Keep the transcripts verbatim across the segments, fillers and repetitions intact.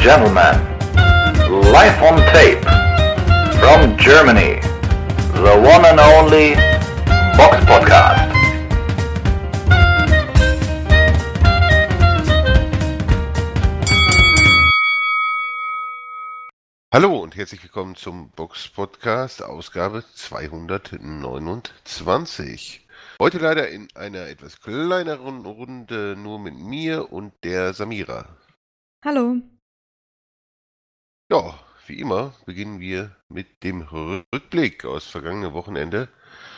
gentlemen, live on tape from Germany, the one and only Box Podcast. Hallo und herzlich willkommen zum Box Podcast, Ausgabe zweihundertneunundzwanzig. Heute leider in einer etwas kleineren Runde, nur mit mir und der Samira. Hallo. Ja, wie immer beginnen wir mit dem Rückblick aus vergangenem Wochenende.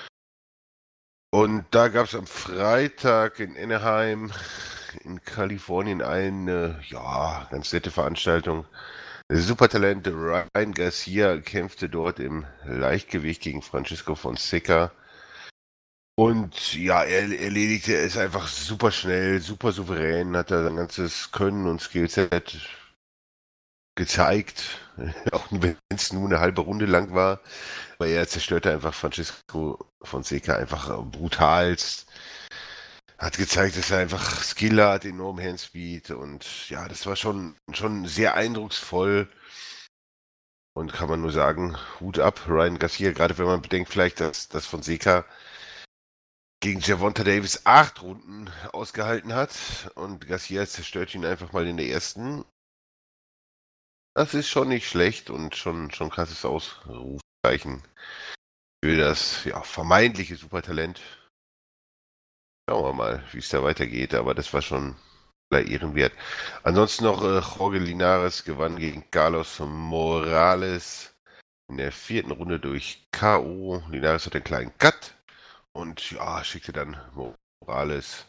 Und da gab es am Freitag in Anaheim in Kalifornien eine, ja, ganz nette Veranstaltung. Supertalent Ryan Garcia kämpfte dort im Leichtgewicht gegen Francisco Fonseca. Und ja, er erledigte es einfach super schnell, super souverän, hat er sein ganzes Können und Skillset gezeigt, auch wenn es nur eine halbe Runde lang war. Aber er zerstörte einfach Francisco Fonseca einfach brutalst. Hat gezeigt, dass er einfach Skill hat, enorm Handspeed und ja, das war schon, schon sehr eindrucksvoll und kann man nur sagen, Hut ab, Ryan Garcia, gerade wenn man bedenkt vielleicht, dass, dass Fonseca gegen Gervonta Davis acht Runden ausgehalten hat und Garcia zerstört ihn einfach mal in der ersten. Das ist schon nicht schlecht und schon, schon krasses Ausrufzeichen für das ja, vermeintliche Supertalent. Schauen wir mal, wie es da weitergeht, aber das war schon ehrenwert. Ansonsten noch äh, Jorge Linares gewann gegen Carlos Morales in der vierten Runde durch K O. Linares hat einen kleinen Cut und ja, schickte dann Morales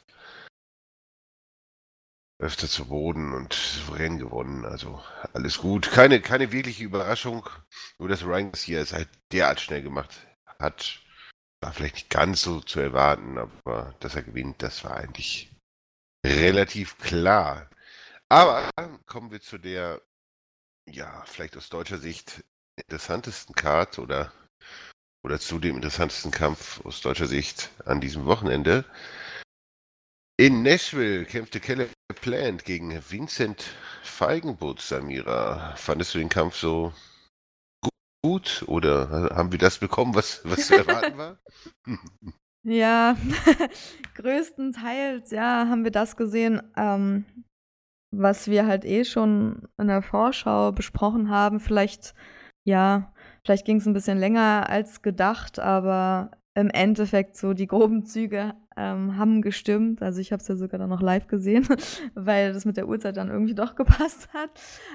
öfter zu Boden und souverän gewonnen. Also alles gut. Keine, keine wirkliche Überraschung, nur dass Ryan hier es halt derart schnell gemacht hat. War vielleicht nicht ganz so zu erwarten, aber dass er gewinnt, das war eigentlich relativ klar. Aber kommen wir zu der, ja, vielleicht aus deutscher Sicht interessantesten Card oder, oder zu dem interessantesten Kampf aus deutscher Sicht an diesem Wochenende. In Nashville kämpfte Caleb Plant gegen Vincent Feigenbutz, Samira. Fandest du den Kampf so gut oder haben wir das bekommen, was, was zu erwarten war? Ja, größtenteils, ja, haben wir das gesehen, ähm, was wir halt eh schon in der Vorschau besprochen haben. Vielleicht, ja, vielleicht ging es ein bisschen länger als gedacht, aber im Endeffekt so die groben Züge ähm, haben gestimmt. Also ich habe es ja sogar dann noch live gesehen, weil das mit der Uhrzeit dann irgendwie doch gepasst hat.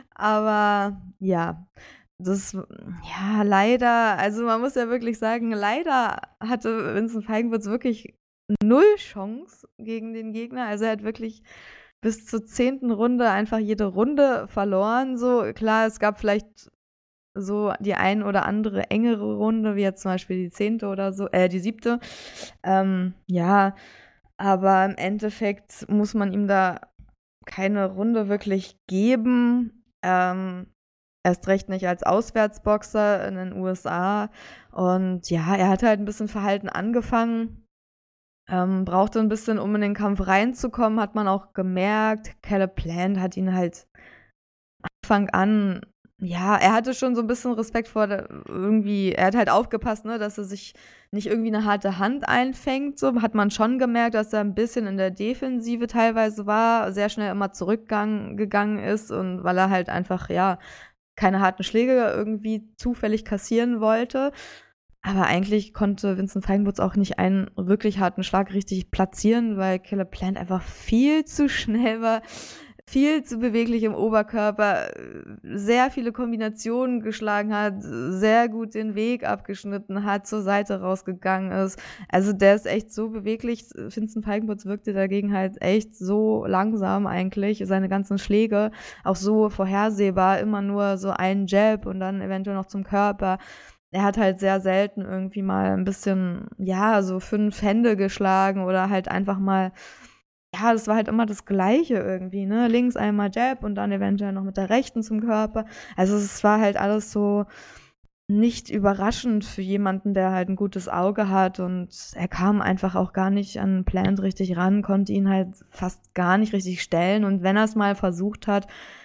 Aber ja, das, ja, leider, also man muss ja wirklich sagen, leider hatte Vincent Feigenbutz wirklich null Chance gegen den Gegner. Also er hat wirklich bis zur zehnten Runde einfach jede Runde verloren. So, klar, es gab vielleicht so die ein oder andere engere Runde, wie jetzt zum Beispiel die zehnte oder so, äh, die siebte. Ähm, ja, aber im Endeffekt muss man ihm da keine Runde wirklich geben. Ähm, Erst recht nicht als Auswärtsboxer in den U S A. Und ja, er hat halt ein bisschen verhalten angefangen, ähm, brauchte ein bisschen, um in den Kampf reinzukommen, hat man auch gemerkt. Caleb Plant hat ihn halt Anfang an, ja, er hatte schon so ein bisschen Respekt vor der, irgendwie, er hat halt aufgepasst, ne, dass er sich nicht irgendwie eine harte Hand einfängt. So hat man schon gemerkt, dass er ein bisschen in der Defensive teilweise war, sehr schnell immer zurückgegangen ist und weil er halt einfach, ja, keine harten Schläge irgendwie zufällig kassieren wollte. Aber eigentlich konnte Vincent Feigenbutz auch nicht einen wirklich harten Schlag richtig platzieren, weil Caleb Plant einfach viel zu schnell war, viel zu beweglich im Oberkörper, sehr viele Kombinationen geschlagen hat, sehr gut den Weg abgeschnitten hat, zur Seite rausgegangen ist. Also der ist echt so beweglich. Vincent Feigenbutz wirkte dagegen halt echt so langsam eigentlich. Seine ganzen Schläge auch so vorhersehbar, immer nur so ein Jab und dann eventuell noch zum Körper. Er hat halt sehr selten irgendwie mal ein bisschen, ja, so fünf Hände geschlagen oder halt einfach mal, ja, das war halt immer das Gleiche irgendwie, ne? Links einmal Jab und dann eventuell noch mit der rechten zum Körper. Also es war halt alles so nicht überraschend für jemanden, der halt ein gutes Auge hat und er kam einfach auch gar nicht an Plant richtig ran, konnte ihn halt fast gar nicht richtig stellen und wenn er es mal versucht hat,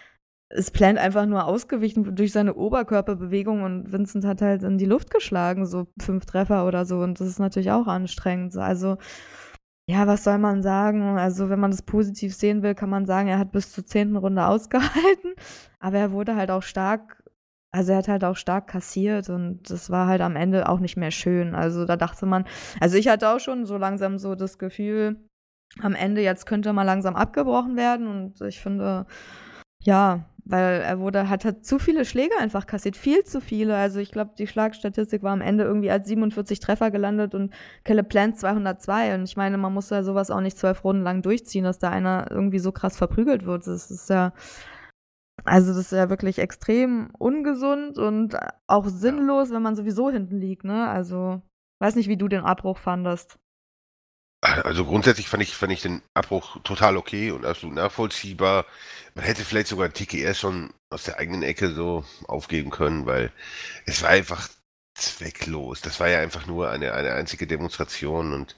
ist Plant einfach nur ausgewichen durch seine Oberkörperbewegung und Vincent hat halt in die Luft geschlagen, so fünf Treffer oder so. Und das ist natürlich auch anstrengend. Also, ja, was soll man sagen? Also, wenn man das positiv sehen will, kann man sagen, er hat bis zur zehnten Runde ausgehalten. Aber er wurde halt auch stark, also er hat halt auch stark kassiert und das war halt am Ende auch nicht mehr schön. Also, da dachte man, also ich hatte auch schon so langsam so das Gefühl, am Ende jetzt könnte mal langsam abgebrochen werden und ich finde, ja, weil er wurde, hat, hat zu viele Schläge einfach kassiert, viel zu viele. Also ich glaube, die Schlagstatistik war am Ende irgendwie als siebenundvierzig Treffer gelandet und Caleb Plant zweihundertzwei. Und ich meine, man muss ja sowas auch nicht zwölf Runden lang durchziehen, dass da einer irgendwie so krass verprügelt wird. Das ist ja, also das ist ja wirklich extrem ungesund und auch sinnlos, wenn man sowieso hinten liegt, ne? Also, weiß nicht, wie du den Abbruch fandest. Also grundsätzlich fand ich, fand ich den Abbruch total okay und absolut nachvollziehbar. Man hätte vielleicht sogar einen T K R schon aus der eigenen Ecke so aufgeben können, weil es war einfach zwecklos. Das war ja einfach nur eine, eine einzige Demonstration und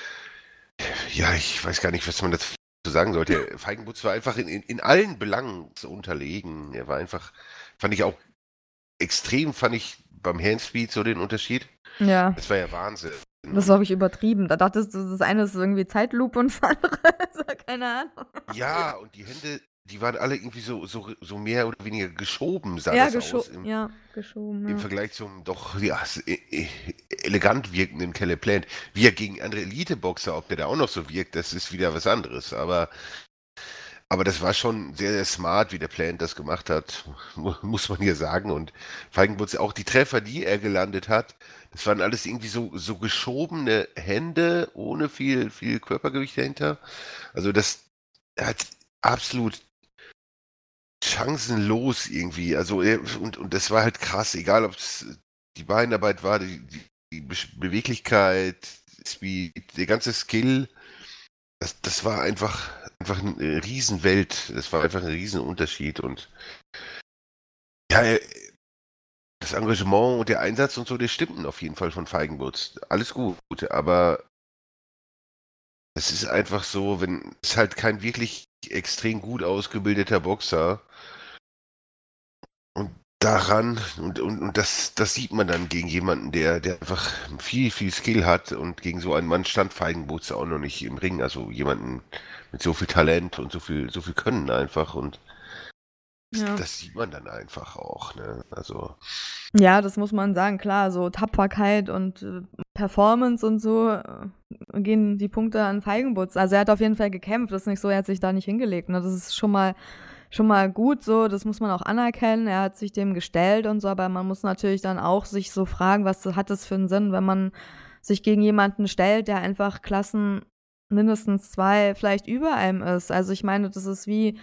ja, ich weiß gar nicht, was man dazu sagen sollte. Feigenbutz war einfach in, in, in allen Belangen so unterlegen. Er war einfach, fand ich auch extrem, fand ich beim Handspeed so den Unterschied. Ja. Das war ja Wahnsinn. Das war wirklich übertrieben. Da dachtest du, das eine ist irgendwie Zeitlupe und das andere ist keine Ahnung. Ja, und die Hände, die waren alle irgendwie so, so, so mehr oder weniger geschoben, sah Ja, das gescho aus. Im, ja, geschoben. im Ja. Vergleich zum doch ja, e- e- elegant wirkenden Caleb Plant. Wie er gegen andere Elite-Boxer, ob der da auch noch so wirkt, das ist wieder was anderes. Aber, aber das war schon sehr, sehr smart, wie der Plant das gemacht hat, mu- muss man hier sagen. Und Feigenbutz, auch die Treffer, die er gelandet hat, das waren alles irgendwie so, so geschobene Hände, ohne viel, viel Körpergewicht dahinter. Also das er hat absolut chancenlos irgendwie. Also er, und, und das war halt krass, egal ob es die Beinarbeit war, die, die, die Be Beweglichkeit, Speed, der ganze Skill, das, das war einfach, einfach eine Riesenwelt. Das war einfach ein Riesenunterschied und ja, er, das Engagement und der Einsatz und so, der stimmten auf jeden Fall von Feigenbutz. Alles gut, aber es ist einfach so, wenn es halt kein wirklich extrem gut ausgebildeter Boxer und daran, und, und, und das, das sieht man dann gegen jemanden, der, der einfach viel, viel Skill hat und gegen so einen Mann stand Feigenbutz auch noch nicht im Ring, also jemanden mit so viel Talent und so viel, so viel Können einfach und Ja. das, das sieht man dann einfach auch, ne? Also. Ja, das muss man sagen, klar, so Tapferkeit und äh, Performance und so äh, gehen die Punkte an Feigenbutz. Also er hat auf jeden Fall gekämpft, das ist nicht so, er hat sich da nicht hingelegt. Ne? Das ist schon mal, schon mal gut so, das muss man auch anerkennen. Er hat sich dem gestellt und so, aber man muss natürlich dann auch sich so fragen, was hat das für einen Sinn, wenn man sich gegen jemanden stellt, der einfach Klassen mindestens zwei vielleicht über einem ist. Also ich meine, das ist wie,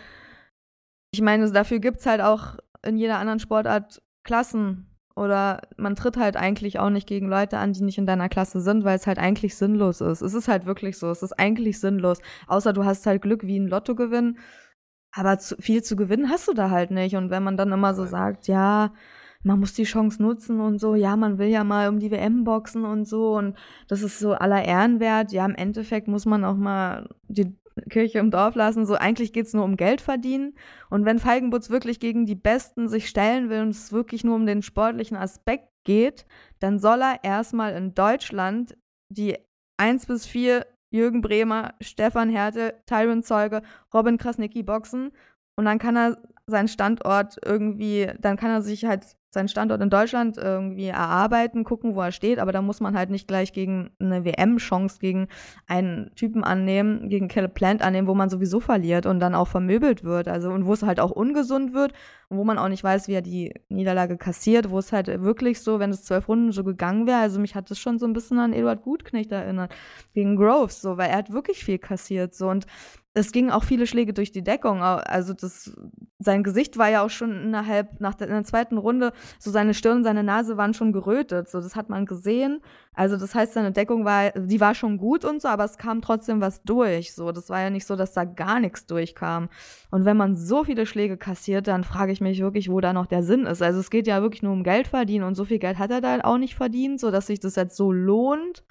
ich meine, dafür gibt es halt auch in jeder anderen Sportart Klassen. Oder man tritt halt eigentlich auch nicht gegen Leute an, die nicht in deiner Klasse sind, weil es halt eigentlich sinnlos ist. Es ist halt wirklich so, es ist eigentlich sinnlos. Außer du hast halt Glück wie ein Lottogewinn, aber zu, viel zu gewinnen hast du da halt nicht. Und wenn man dann immer so sagt, ja, man muss die Chance nutzen und so, ja, man will ja mal um die W M boxen und so und das ist so aller Ehren wert. Ja, im Endeffekt muss man auch mal die Kirche im Dorf lassen. So, eigentlich geht es nur um Geld verdienen. Und wenn Feigenbutz wirklich gegen die Besten sich stellen will und es wirklich nur um den sportlichen Aspekt geht, dann soll er erstmal in Deutschland die eins bis vier Jürgen Bremer, Stefan Härte, Tyron Zeuge, Robin Krasnicki boxen und dann kann er seinen Standort irgendwie, dann kann er sich halt seinen Standort in Deutschland irgendwie erarbeiten, gucken, wo er steht, aber da muss man halt nicht gleich gegen eine W M-Chance gegen einen Typen annehmen, gegen Caleb Plant annehmen, wo man sowieso verliert und dann auch vermöbelt wird, also und wo es halt auch ungesund wird und wo man auch nicht weiß, wie er die Niederlage kassiert, wo es halt wirklich so, wenn es zwölf Runden so gegangen wäre, also mich hat das schon so ein bisschen an Eduard Gutknecht erinnert, gegen Groves, so, weil er hat wirklich viel kassiert, so, und es gingen auch viele Schläge durch die Deckung, also das, sein Gesicht war ja auch schon innerhalb, nach der, in der zweiten Runde, so seine Stirn, seine Nase waren schon gerötet, so, das hat man gesehen, also das heißt, seine Deckung war, die war schon gut und so, aber es kam trotzdem was durch, so, das war ja nicht so, dass da gar nichts durchkam und wenn man so viele Schläge kassiert, dann frage ich mich wirklich, wo da noch der Sinn ist, also es geht ja wirklich nur um Geld verdienen und so viel Geld hat er da auch nicht verdient, so dass sich das jetzt so lohnt,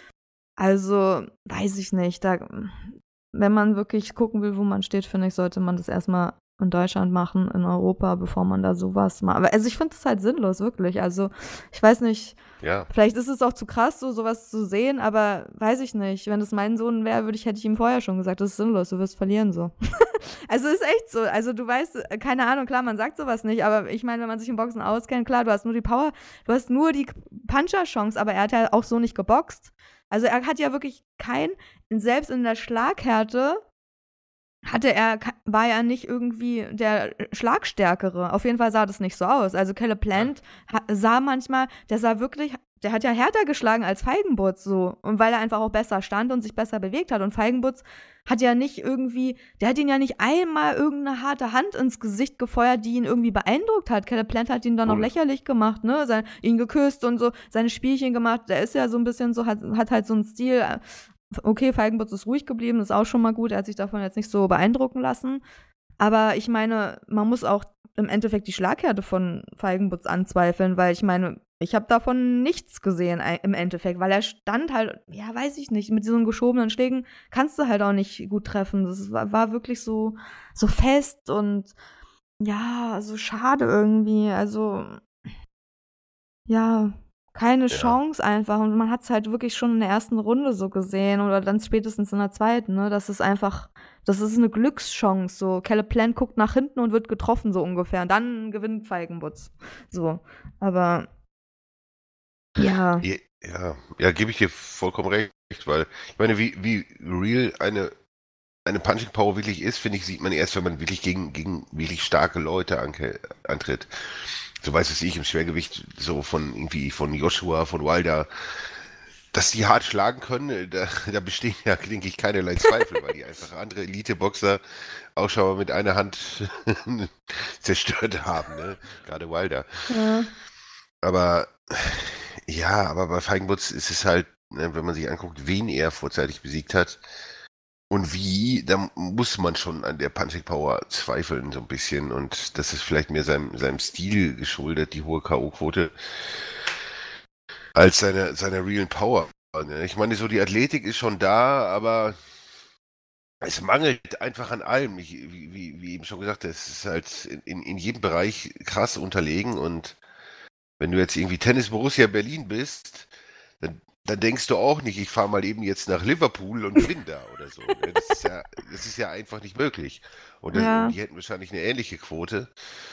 also, weiß ich nicht, da, wenn man wirklich gucken will, wo man steht, finde ich, sollte man das erstmal in Deutschland machen, in Europa, bevor man da sowas macht. Aber also ich finde das halt sinnlos, wirklich. Also ich weiß nicht, Ja. vielleicht ist es auch zu krass, so sowas zu sehen, aber weiß ich nicht. Wenn das mein Sohn wäre, würde ich, hätte ich ihm vorher schon gesagt, das ist sinnlos, du wirst verlieren so. Also ist echt so. Also du weißt, äh, keine Ahnung, klar, man sagt sowas nicht, aber ich meine, wenn man sich im Boxen auskennt, klar, du hast nur die Power, du hast nur die Puncher-Chance, aber er hat ja auch so nicht geboxt. Also er hat ja wirklich kein, selbst in der Schlaghärte hatte er, war er nicht irgendwie der Schlagstärkere. Auf jeden Fall sah das nicht so aus. Also Caleb Plant ha- sah manchmal, der sah wirklich, der hat ja härter geschlagen als Feigenbutz so. Und weil er einfach auch besser stand und sich besser bewegt hat. Und Feigenbutz hat ja nicht irgendwie, der hat ihn ja nicht einmal irgendeine harte Hand ins Gesicht gefeuert, die ihn irgendwie beeindruckt hat. Caleb Plant hat ihn dann noch Cool. lächerlich gemacht, ne? Sein, ihn geküsst und so, seine Spielchen gemacht. Der ist ja so ein bisschen so, hat, hat halt so einen Stil. Okay, Feigenbutz ist ruhig geblieben, ist auch schon mal gut. Er hat sich davon jetzt nicht so beeindrucken lassen. Aber ich meine, man muss auch im Endeffekt die Schlaghärte von Feigenbutz anzweifeln, weil ich meine, ich habe davon nichts gesehen ei- im Endeffekt, weil er stand halt, ja, weiß ich nicht, mit diesen geschobenen Schlägen kannst du halt auch nicht gut treffen. Das war, war wirklich so, so fest und ja, so schade irgendwie. Also, ja, keine Ja. Chance einfach. Und man hat es halt wirklich schon in der ersten Runde so gesehen oder dann spätestens in der zweiten, ne? Das ist einfach, das ist eine Glückschance. So, Caleb Plant guckt nach hinten und wird getroffen, so ungefähr. Und dann gewinnt Feigenbutz. So. Aber ja. Ja, ja, ja, gebe ich dir vollkommen recht, weil ich meine, wie, wie real eine, eine Punching Power wirklich ist, finde ich, sieht man erst, wenn man wirklich gegen, gegen wirklich starke Leute anke, antritt. So weiß es ich im Schwergewicht, so von irgendwie von Joshua, von Wilder, dass die hart schlagen können, da, da bestehen ja, denke ich, keinerlei Zweifel, weil die einfach andere Elite-Boxer auch schon mal mit einer Hand zerstört haben, ne? Gerade Wilder. Ja. Aber ja, aber bei Feigenbutz ist es halt, ne, wenn man sich anguckt, wen er vorzeitig besiegt hat und wie, da muss man schon an der Punching Power zweifeln so ein bisschen und das ist vielleicht mehr seinem, seinem Stil geschuldet, die hohe K O-Quote, als seiner seiner realen Power. Ne? Ich meine, so die Athletik ist schon da, aber es mangelt einfach an allem. Ich, wie, wie, wie eben schon gesagt, es ist halt in, in jedem Bereich krass unterlegen und wenn du jetzt irgendwie Tennis Borussia Berlin bist, dann, dann denkst du auch nicht, ich fahre mal eben jetzt nach Liverpool und gewinne da oder so. Ne? Das ist ja, das ist ja einfach nicht möglich. Und, das, Ja. und die hätten wahrscheinlich eine ähnliche Quote.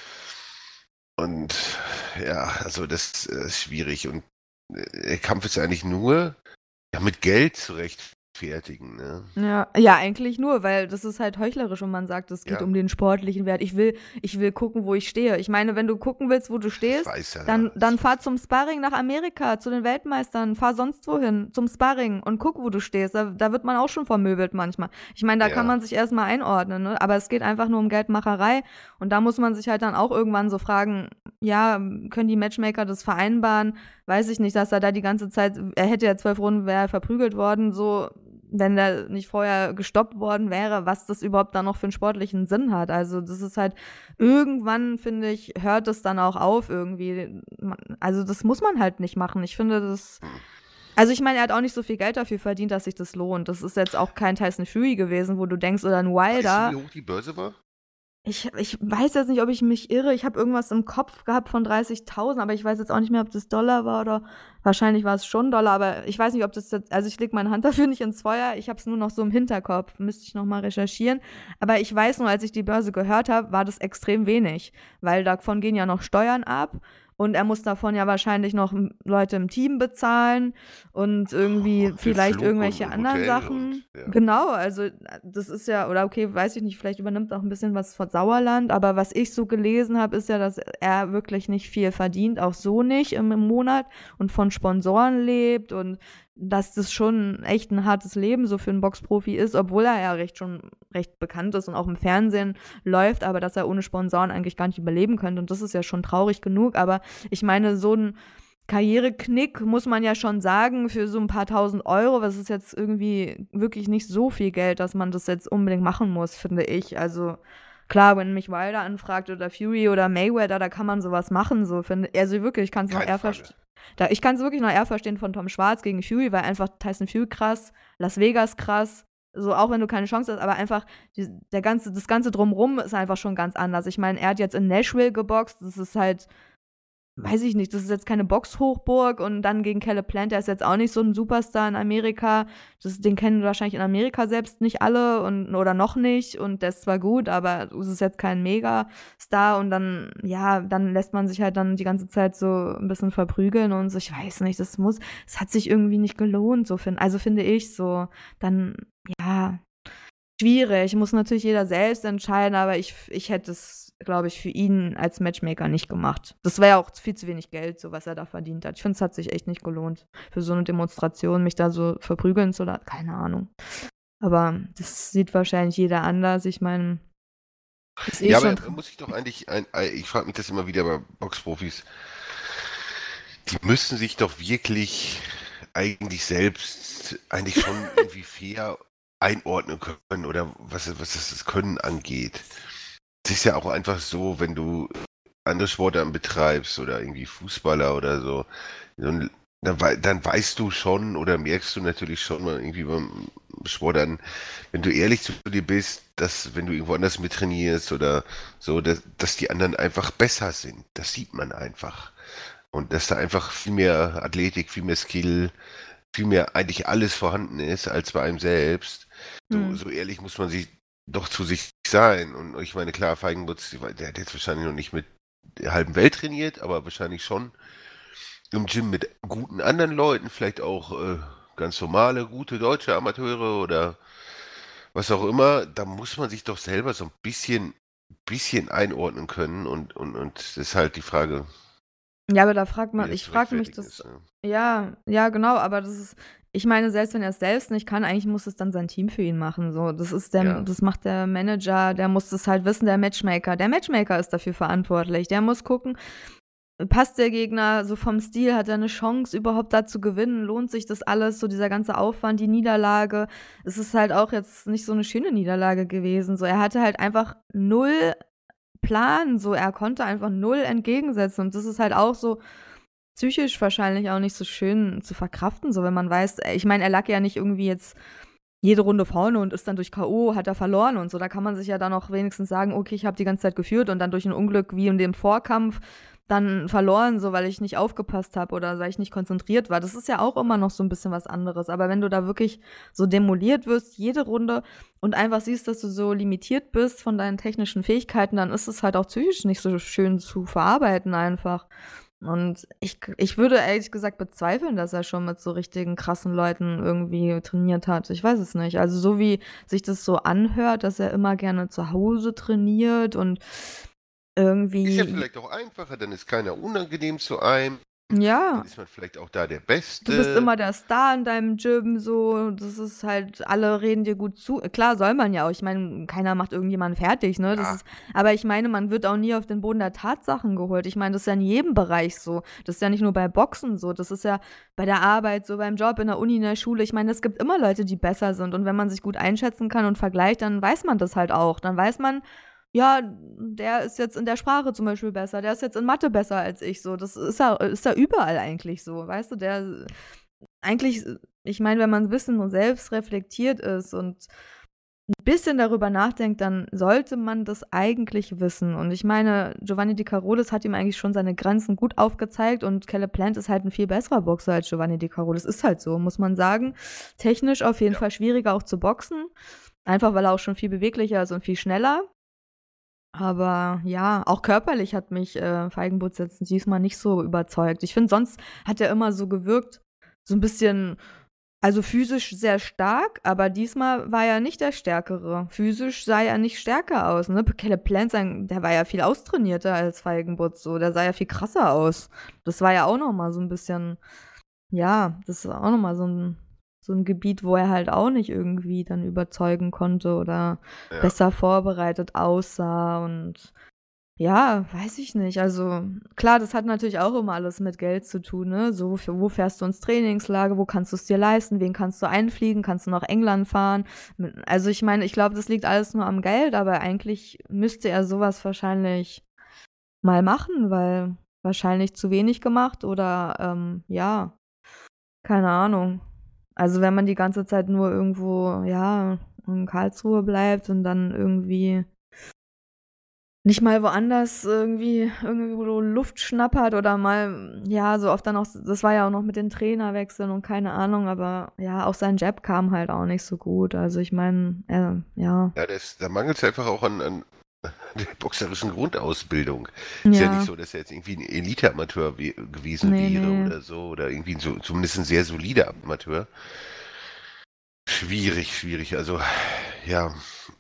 Und ja, also das äh, ist schwierig. Und äh, der Kampf ist eigentlich nur ja, mit Geld zu rechtfertigen. Ne? Ja, ja, eigentlich nur, weil das ist halt heuchlerisch und man sagt, es geht Ja. um den sportlichen Wert. Ich will, ich will gucken, wo ich stehe. Ich meine, wenn du gucken willst, wo du Ich stehst, weiß ja, dann, das- dann fahr zum Sparring nach Amerika, zu den Weltmeistern, fahr sonst wohin, zum Sparring und guck, wo du stehst. Da, da wird man auch schon vermöbelt manchmal. Ich meine, da Ja. kann man sich erstmal einordnen, ne? Aber es geht einfach nur um Geldmacherei und da muss man sich halt dann auch irgendwann so fragen, ja, können die Matchmaker das vereinbaren? Weiß ich nicht, dass er da die ganze Zeit, er hätte ja zwölf Runden, wäre er verprügelt worden, so, wenn der nicht vorher gestoppt worden wäre, was das überhaupt dann noch für einen sportlichen Sinn hat. Also das ist halt, irgendwann, finde ich, hört es dann auch auf irgendwie. Man- Also das muss man halt nicht machen. Ich finde das, also ich meine, er hat auch nicht so viel Geld dafür verdient, dass sich das lohnt. Das ist jetzt auch kein Tyson Fury gewesen, wo du denkst, oder ein Wilder. Weißt du, wie hoch die Börse war? Ich, ich weiß jetzt nicht, ob ich mich irre. Ich habe irgendwas im Kopf gehabt von dreißigtausend, aber ich weiß jetzt auch nicht mehr, ob das Dollar war oder wahrscheinlich war es schon Dollar, aber ich weiß nicht, ob das jetzt, also ich lege meine Hand dafür nicht ins Feuer. Ich habe es nur noch so im Hinterkopf, müsste ich noch mal recherchieren. Aber ich weiß nur, als ich die Börse gehört habe, war das extrem wenig, weil davon gehen ja noch Steuern ab. Und er muss davon ja wahrscheinlich noch m- Leute im Team bezahlen und irgendwie Oh, vielleicht Flug irgendwelche und anderen Hotel Sachen. und- ja. Genau, also das ist ja, oder okay, weiß ich nicht, vielleicht übernimmt auch ein bisschen was von Sauerland, aber was ich so gelesen habe, ist ja, dass er wirklich nicht viel verdient, auch so nicht im, im Monat und von Sponsoren lebt und dass das schon echt ein hartes Leben so für einen Boxprofi ist, obwohl er ja recht schon recht bekannt ist und auch im Fernsehen läuft, aber dass er ohne Sponsoren eigentlich gar nicht überleben könnte und das ist ja schon traurig genug, aber ich meine, so ein Karriereknick muss man ja schon sagen, für so ein paar tausend Euro, das ist jetzt irgendwie wirklich nicht so viel Geld, dass man das jetzt unbedingt machen muss, finde ich. Also klar, wenn mich Wilder anfragt oder Fury oder Mayweather, da kann man sowas machen, so finde also wirklich, ich kann es noch Keine eher Frage. verstehen. Da, ich kann es wirklich noch eher verstehen von Tom Schwarz gegen Fury, weil einfach Tyson Fury krass, Las Vegas krass, so auch wenn du keine Chance hast, aber einfach die, der ganze, das Ganze drumrum ist einfach schon ganz anders. Ich meine, er hat jetzt in Nashville geboxt, das ist halt, weiß ich nicht, das ist jetzt keine Boxhochburg und dann gegen Caleb Plant, der ist jetzt auch nicht so ein Superstar in Amerika. Das, den kennen wahrscheinlich in Amerika selbst nicht alle und, oder noch nicht und der ist zwar gut, aber es ist jetzt kein Megastar und dann, ja, dann lässt man sich halt dann die ganze Zeit so ein bisschen verprügeln und so, ich weiß nicht, das muss, es hat sich irgendwie nicht gelohnt, so finden, also finde ich so, dann, ja, schwierig, muss natürlich jeder selbst entscheiden, aber ich, ich hätte es, glaube ich, für ihn als Matchmaker nicht gemacht. Das wäre ja auch viel zu wenig Geld, so was er da verdient hat. Ich finde, es hat sich echt nicht gelohnt, für so eine Demonstration mich da so verprügeln zu lassen. Keine Ahnung. Aber das sieht wahrscheinlich jeder anders. Ich meine, ist eh Ja, schon. aber muss ich doch eigentlich, ein, ich frage mich das immer wieder bei Boxprofis, die müssen sich doch wirklich eigentlich selbst eigentlich schon irgendwie fair einordnen können oder was, was das Können angeht. Es ist ja auch einfach so, wenn du andere Sportarten betreibst oder irgendwie Fußballer oder so, dann, dann, wei- dann weißt du schon oder merkst du natürlich schon mal irgendwie beim Sportarten, wenn du ehrlich zu dir bist, dass wenn du irgendwo anders mittrainierst oder so, dass, dass die anderen einfach besser sind. Das sieht man einfach. Und dass da einfach viel mehr Athletik, viel mehr Skill, viel mehr eigentlich alles vorhanden ist als bei einem selbst. So, Hm. so ehrlich muss man sich doch zu sich sein. Und ich meine, klar, Feigenbutz, der hat jetzt wahrscheinlich noch nicht mit der halben Welt trainiert, aber wahrscheinlich schon im Gym mit guten anderen Leuten, vielleicht auch äh, ganz normale, gute deutsche Amateure oder was auch immer. Da muss man sich doch selber so ein bisschen, bisschen einordnen können. Und, und, und das ist halt die Frage, Ja, aber da fragt wie man, das ich zu frage mich rechtfertigen das, ist. Ne? ja, ja, genau, aber das ist, ich meine, selbst wenn er es selbst nicht kann, eigentlich muss es dann sein Team für ihn machen. So, das ist der, Ja. das macht der Manager, der muss das halt wissen, der Matchmaker. Der Matchmaker ist dafür verantwortlich. Der muss gucken, passt der Gegner so vom Stil, hat er eine Chance, überhaupt da zu gewinnen? Lohnt sich das alles, so dieser ganze Aufwand, die Niederlage? Es ist halt auch jetzt nicht so eine schöne Niederlage gewesen. So, er hatte halt einfach null Plan, so er konnte einfach null entgegensetzen. Und das ist halt auch so psychisch wahrscheinlich auch nicht so schön zu verkraften, so wenn man weiß, äh, ich meine, er lag ja nicht irgendwie jetzt jede Runde vorne und ist dann durch K O, hat er verloren und so. Da kann man sich ja dann auch wenigstens sagen, okay, ich habe die ganze Zeit geführt und dann durch ein Unglück wie in dem Vorkampf dann verloren, so weil ich nicht aufgepasst habe oder weil ich nicht konzentriert war. Das ist ja auch immer noch so ein bisschen was anderes. Aber wenn du da wirklich so demoliert wirst, jede Runde und einfach siehst, dass du so limitiert bist von deinen technischen Fähigkeiten, dann ist es halt auch psychisch nicht so schön zu verarbeiten einfach. Und ich, ich würde ehrlich gesagt bezweifeln, dass er schon mit so richtigen krassen Leuten irgendwie trainiert hat. Ich weiß es nicht. Also so wie sich das so anhört, dass er immer gerne zu Hause trainiert und Ist ja irgendwie, vielleicht auch einfacher, dann ist keiner unangenehm zu einem, ja, dann ist man vielleicht auch da der du bist Beste. immer der Star in deinem Gym, so, das ist halt, alle reden dir gut zu. Klar soll man ja auch, ich meine, keiner macht irgendjemanden fertig, ne, das Ja, ist, aber ich meine, man wird auch nie auf den Boden der Tatsachen geholt. Ich meine, das ist ja in jedem Bereich so. Das ist ja nicht nur bei Boxen so, das ist ja bei der Arbeit so, beim Job, in der Uni, in der Schule. Ich meine, es gibt immer Leute, die besser sind und wenn man sich gut einschätzen kann und vergleicht, dann weiß man das halt auch. Dann weiß man, ja, der ist jetzt in der Sprache zum Beispiel besser, der ist jetzt in Mathe besser als ich, so. Das ist ja, ist ja überall eigentlich so, weißt du, der, eigentlich, ich meine, wenn man ein bisschen selbst reflektiert ist und ein bisschen darüber nachdenkt, dann sollte man das eigentlich wissen. Und ich meine, Giovanni Di Carolis hat ihm eigentlich schon seine Grenzen gut aufgezeigt und Caleb Plant ist halt ein viel besserer Boxer als Giovanni Di Carolis. Ist halt so, muss man sagen. Technisch auf jeden ja. Fall schwieriger auch zu boxen. Einfach weil er auch schon viel beweglicher ist und viel schneller. Aber ja, auch körperlich hat mich äh, Feigenbutz jetzt diesmal nicht so überzeugt. Ich finde, sonst hat er immer so gewirkt, so ein bisschen, also physisch sehr stark, aber diesmal war er nicht der Stärkere. Physisch sah er nicht stärker aus. Ne? Caleb Plant, sein, der war ja viel austrainierter als Feigenbutz, so. Der sah ja viel krasser aus. Das war ja auch noch mal so ein bisschen, ja, das ist auch noch mal so ein, so ein Gebiet, wo er halt auch nicht irgendwie dann überzeugen konnte oder Ja. besser vorbereitet aussah und ja, weiß ich nicht. Also klar, das hat natürlich auch immer alles mit Geld zu tun, ne? So, für, wo fährst du ins Trainingslager, wo kannst du es dir leisten, wen kannst du einfliegen, kannst du nach England fahren? Also ich meine, ich glaube, das liegt alles nur am Geld, aber eigentlich müsste er sowas wahrscheinlich mal machen, weil wahrscheinlich zu wenig gemacht oder ähm, ja, keine Ahnung. Also wenn man die ganze Zeit nur irgendwo, ja, in Karlsruhe bleibt und dann irgendwie nicht mal woanders irgendwie irgendwie so Luft schnappert oder mal, ja, so oft dann auch, das war ja auch noch mit den Trainerwechseln und keine Ahnung, aber ja, auch sein Jab kam halt auch nicht so gut. Also ich meine, äh, ja. Ja, das, da mangelt es einfach auch an, an der boxerischen Grundausbildung. Ist ja nicht Ja, so, dass er jetzt irgendwie ein Elite-Amateur we gewesen nee, wäre nee. oder so, oder irgendwie so, zumindest ein sehr solider Amateur. Schwierig, schwierig. Also, ja,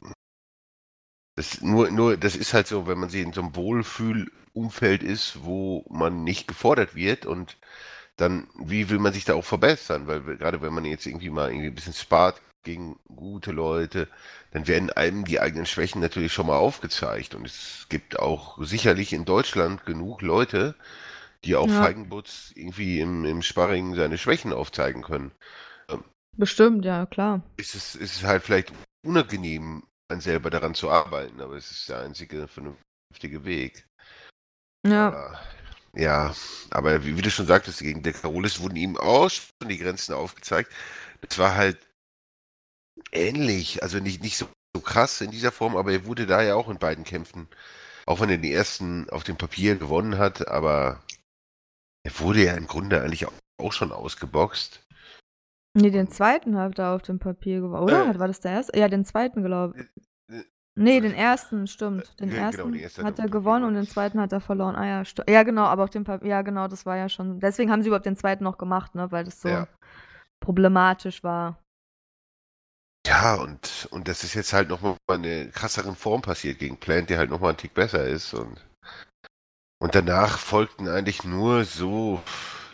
das nur, nur, das ist halt so, wenn man sich in so einem Wohlfühlumfeld ist, wo man nicht gefordert wird und dann, wie will man sich da auch verbessern? Weil wir- gerade wenn man jetzt irgendwie mal irgendwie ein bisschen spart gegen gute Leute, dann werden einem die eigenen Schwächen natürlich schon mal aufgezeigt. Und es gibt auch sicherlich in Deutschland genug Leute, die auch Ja, Feigenbutz irgendwie im, im Sparring seine Schwächen aufzeigen können. Ähm, bestimmt, ja, klar. ist es, ist es halt vielleicht unangenehm, an selber daran zu arbeiten, aber es ist der einzige vernünftige Weg. Ja, Aber ja, aber wie, wie du schon sagtest, gegen der Carolis wurden ihm auch schon die Grenzen aufgezeigt. Das war halt ähnlich, also nicht, nicht so, so krass in dieser Form, aber er wurde da ja auch in beiden Kämpfen, auch wenn er den ersten auf dem Papier gewonnen hat, aber er wurde ja im Grunde eigentlich auch, auch schon ausgeboxt. nee, den Und, zweiten hat er auf dem Papier gewonnen, oder? äh, Hat- War das der erste? Ja, den zweiten, glaube ich. äh, äh, Nee, oder den ich, ersten, stimmt. Den äh, genau, den ersten ersten hat er hat auf er dem Papier gewonnen und gewonnen. den zweiten hat er verloren. Ah ja, sti- ja, genau, aber auf dem Papier, ja, genau, das war ja schon. Deswegen haben sie überhaupt den zweiten noch gemacht, ne, weil das so Ja. problematisch war. Ja, und, und das ist jetzt halt nochmal in einer krasseren Form passiert gegen Plant, der halt nochmal ein Tick besser ist. Und, und danach folgten eigentlich nur so,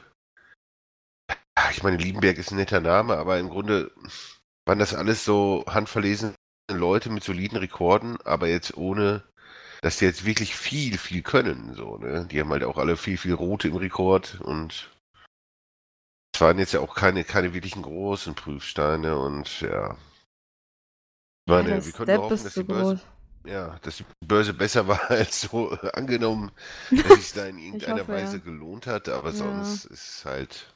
ja, ich meine, Liebenberg ist ein netter Name, aber im Grunde waren das alles so handverlesene Leute mit soliden Rekorden, aber jetzt ohne, dass die jetzt wirklich viel, viel können. So, ne? Die haben halt auch alle viel, viel Rote im Rekord und es waren jetzt ja auch keine, keine wirklichen großen Prüfsteine und ja. Ich Ja, meine, der wir können nur Step hoffen, ist dass zu die Börse, groß. ja, dass die Börse besser war als so äh, angenommen, dass sich da in Ich irgendeiner hoffe, Weise ja. gelohnt hat, aber Ja, sonst ist es halt,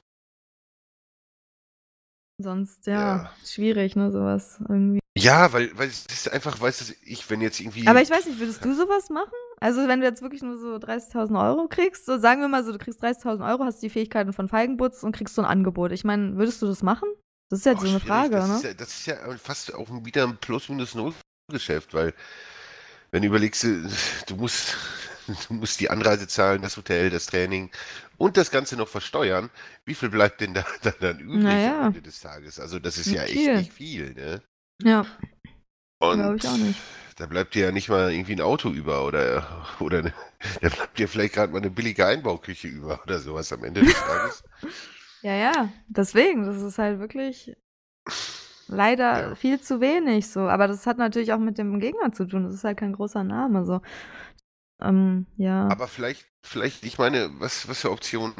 sonst, ja. ja, schwierig, ne, sowas irgendwie. Ja, weil, weil es ist einfach, weißt du, ich, wenn jetzt irgendwie, Aber ich weiß nicht, würdest du sowas machen? Also, wenn du jetzt wirklich nur so dreißigtausend Euro kriegst, so sagen wir mal so, du kriegst dreißigtausend Euro, hast die Fähigkeiten von Feigenbutz und kriegst so ein Angebot. Ich meine, würdest du das machen? Das ist jetzt oh, so eine schwierig, Frage, das ist ne? ja, das ist ja fast auch wieder ein Plus-Minus-Null-Geschäft, weil, wenn du überlegst, äh, du musst, du musst die Anreise zahlen, das Hotel, das Training und das Ganze noch versteuern, wie viel bleibt denn da dann, dann übrig am Naja, Ende des Tages? Also, das ist ja nicht echt viel. nicht viel, ne? Ja, glaube ich Und auch nicht. da bleibt dir ja nicht mal irgendwie ein Auto über oder, oder eine, da bleibt dir vielleicht gerade mal eine billige Einbauküche über oder sowas am Ende des Tages. Ja, ja, deswegen, das ist halt wirklich leider Ja. viel zu wenig so. Aber das hat natürlich auch mit dem Gegner zu tun. Das ist halt kein großer Name so. Ähm, ja. Aber vielleicht, vielleicht, ich meine, was, was für Optionen?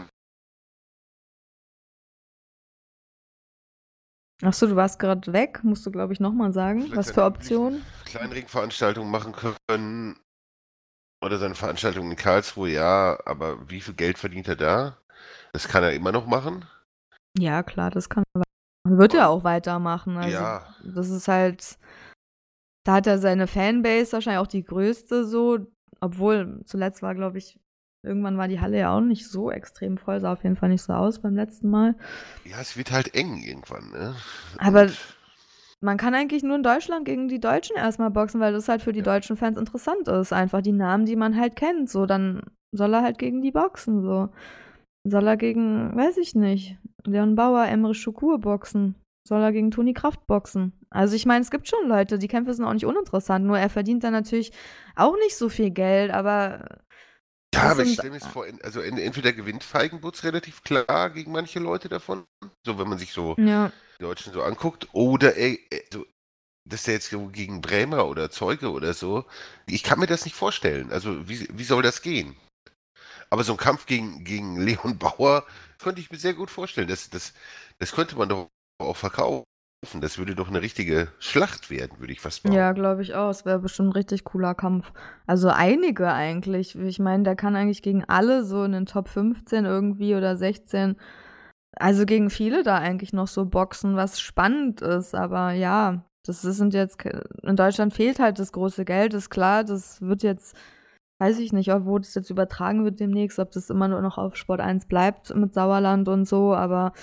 Ach so, du warst gerade weg, musst du, glaube ich, noch mal sagen. Vielleicht Was seine für üblichen Optionen? Kleinringveranstaltungen machen können oder seine Veranstaltungen in Karlsruhe, ja, aber wie viel Geld verdient er da? Das kann er immer noch machen. Ja, klar, das kann er weitermachen. Wird er Und auch weitermachen. Also, ja, das ist halt, da hat er seine Fanbase wahrscheinlich auch die größte so, obwohl zuletzt war, glaube ich, irgendwann war die Halle ja auch nicht so extrem voll, sah auf jeden Fall nicht so aus beim letzten Mal. ja, es wird halt eng irgendwann, ne? Aber Und man kann eigentlich nur in Deutschland gegen die Deutschen erstmal boxen, weil das halt für die ja. deutschen Fans interessant ist. Einfach die Namen, die man halt kennt. So, dann soll er halt gegen die boxen. So. Soll er gegen, weiß ich nicht, Leon Bauer, Emre Şukur boxen? Soll er gegen Toni Kraft boxen? Also ich meine, es gibt schon Leute, die Kämpfe sind auch nicht uninteressant, nur er verdient dann natürlich auch nicht so viel Geld, aber Ja, das aber ich sind, stelle mir jetzt vor, en- also en- entweder gewinnt Feigenbutz relativ klar gegen manche Leute davon, so wenn man sich so ja, die Deutschen so anguckt, oder ey, ey, so, dass der jetzt so gegen Bremer oder Zeuge oder so, ich kann mir das nicht vorstellen. Also wie, wie soll das gehen? Aber so ein Kampf gegen, gegen Leon Bauer könnte ich mir sehr gut vorstellen. Das, das, das könnte man doch auch verkaufen. Das würde doch eine richtige Schlacht werden, würde ich fast ja, behaupten. glaube ich auch. Es wäre bestimmt ein richtig cooler Kampf. Also einige eigentlich. Ich meine, der kann eigentlich gegen alle so in den Top fünfzehn irgendwie oder sechzehn. Also gegen viele da eigentlich noch so boxen, was spannend ist. Aber ja, Das sind jetzt, ke- in Deutschland fehlt halt das große Geld, ist klar, das wird jetzt, weiß ich nicht, ob wo das jetzt übertragen wird demnächst, ob das immer nur noch auf Sport eins bleibt mit Sauerland und so, aber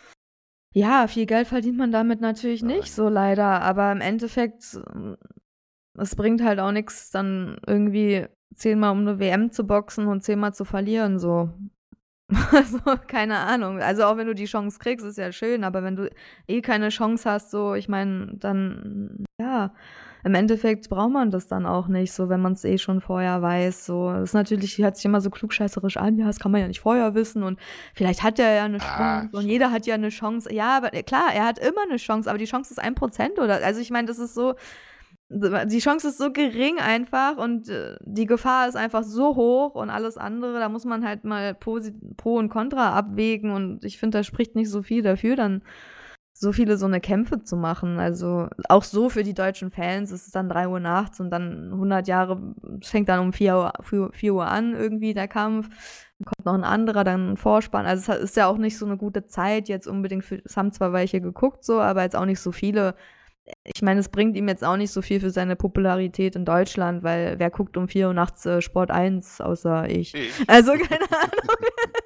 ja, viel Geld verdient man damit natürlich Nein. nicht, so leider, aber im Endeffekt, ähm, es bringt halt auch nichts, dann irgendwie zehnmal um eine W M zu boxen und zehnmal zu verlieren, so. Also, keine Ahnung. Also, auch wenn du die Chance kriegst, ist ja schön, aber wenn du eh keine Chance hast, so, ich meine, dann, ja, im Endeffekt braucht man das dann auch nicht, so, wenn man es eh schon vorher weiß. So, das ist natürlich, hört sich immer so klugscheißerisch an, ja, das kann man ja nicht vorher wissen und vielleicht hat er ja eine Ah, Chance und jeder hat ja eine Chance. Ja, aber klar, er hat immer eine Chance, aber die Chance ist ein Prozent oder, also ich meine, das ist so, die Chance ist so gering einfach und äh, die Gefahr ist einfach so hoch und alles andere, da muss man halt mal Posi Pro und Contra abwägen und ich finde, da spricht nicht so viel dafür, dann so viele so eine Kämpfe zu machen. Also auch so für die deutschen Fans, es ist dann drei Uhr nachts und dann hundert Jahre, es fängt dann um vier Uhr, vier, vier Uhr an irgendwie der Kampf, dann kommt noch ein anderer, dann ein Vorspann. Also es hat- ist ja auch nicht so eine gute Zeit jetzt unbedingt für, es haben zwar welche geguckt so, aber jetzt auch nicht so viele. Ich meine, es bringt ihm jetzt auch nicht so viel für seine Popularität in Deutschland, weil wer guckt um vier Uhr nachts äh, Sport eins außer ich. ich. Also, keine Ahnung.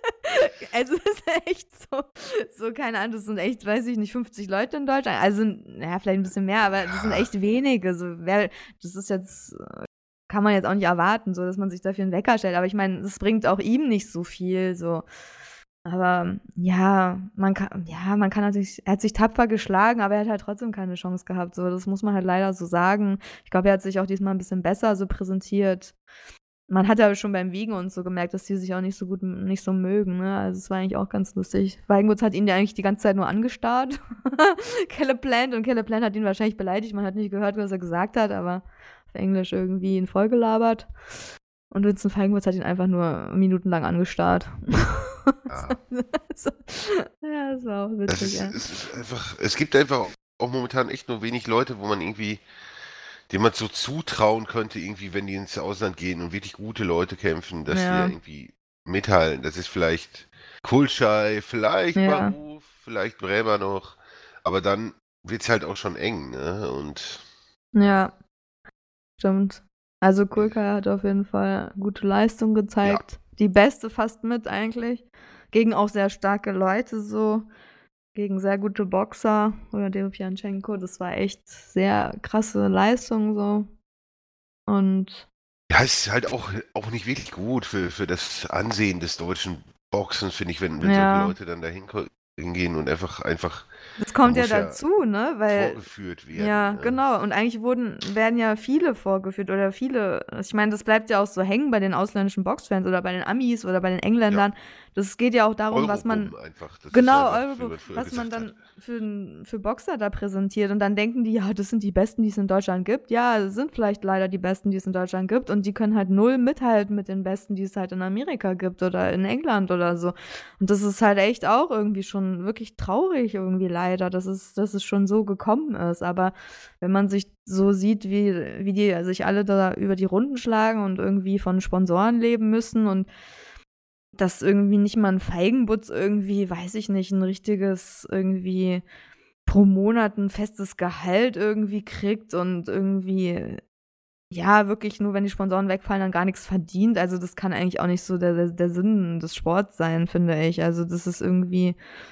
Also, es ist echt so, so, keine Ahnung, das sind echt, weiß ich nicht, fünfzig Leute in Deutschland. Also, naja, vielleicht ein bisschen mehr, aber das sind Ja. echt wenige. So, wer, das ist jetzt, äh, kann man jetzt auch nicht erwarten, so, dass man sich dafür einen Wecker stellt. Aber ich meine, das bringt auch ihm nicht so viel, so. Aber ja, man kann, ja, man kann natürlich, er hat sich tapfer geschlagen, aber er hat halt trotzdem keine Chance gehabt. So, das muss man halt leider so sagen. Ich glaube, er hat sich auch diesmal ein bisschen besser so präsentiert. Man hat ja schon beim Wiegen und so gemerkt, dass die sich auch nicht so gut, nicht so mögen, ne? Also es war eigentlich auch ganz lustig. Weigenwurz hat ihn ja eigentlich die ganze Zeit nur angestarrt. Caleb Plant und Caleb Plant hat ihn wahrscheinlich beleidigt. Man hat nicht gehört, was er gesagt hat, aber auf Englisch irgendwie ihn vollgelabert. Und Vincent Feigenwurz hat ihn einfach nur minutenlang angestarrt. Ja. So, ja, das war auch Das witzig, ist, ja. es ist einfach, es gibt einfach auch momentan echt nur wenig Leute, wo man irgendwie, denen man so zutrauen könnte, irgendwie, wenn die ins Ausland gehen und wirklich gute Leute kämpfen, dass die da Ja, irgendwie mithalten. Das ist vielleicht Kulschei, vielleicht ja, Baruf, vielleicht Bremer noch, aber dann wird's halt auch schon eng, ne? Und ja, stimmt. Also Kulka hat auf jeden Fall gute Leistung ja, gezeigt. Die beste fast mit eigentlich. Gegen auch sehr starke Leute so. Gegen sehr gute Boxer oder Derepianchenko. Das war echt sehr krasse Leistung so. Und ja, es ist halt auch, auch nicht wirklich gut für, für das Ansehen des deutschen Boxens, finde ich, wenn, wenn solche ja, Leute dann dahin ko- hingehen und einfach, einfach, das man kommt ja muss ja dazu, ne? Weil vorgeführt werden, ja, ne? genau. Und eigentlich wurden, werden ja viele vorgeführt oder viele, ich meine, das bleibt ja auch so hängen bei den ausländischen Boxfans oder bei den Amis oder bei den Ja, Engländern. Das geht ja auch darum, was man, Eurobum einfach, das ist genau, einfach, wie Euro, man früher was man gesagt hat. dann für, für Boxer da präsentiert. Und dann denken die, ja, das sind die Besten, die es in Deutschland gibt. Ja, es sind vielleicht leider die Besten, die es in Deutschland gibt. Und die können halt null mithalten mit den Besten, die es halt in Amerika gibt oder in England oder so. Und das ist halt echt auch irgendwie schon wirklich traurig irgendwie leider, dass es, dass es schon so gekommen ist. Aber wenn man sich so sieht, wie, wie die sich alle da über die Runden schlagen und irgendwie von Sponsoren leben müssen und dass irgendwie nicht mal ein Feigenbutz irgendwie, weiß ich nicht, ein richtiges irgendwie pro Monat ein festes Gehalt irgendwie kriegt und irgendwie, ja, wirklich nur, wenn die Sponsoren wegfallen, dann gar nichts verdient. Also das kann eigentlich auch nicht so der, der, der Sinn des Sports sein, finde ich. Also das ist irgendwie,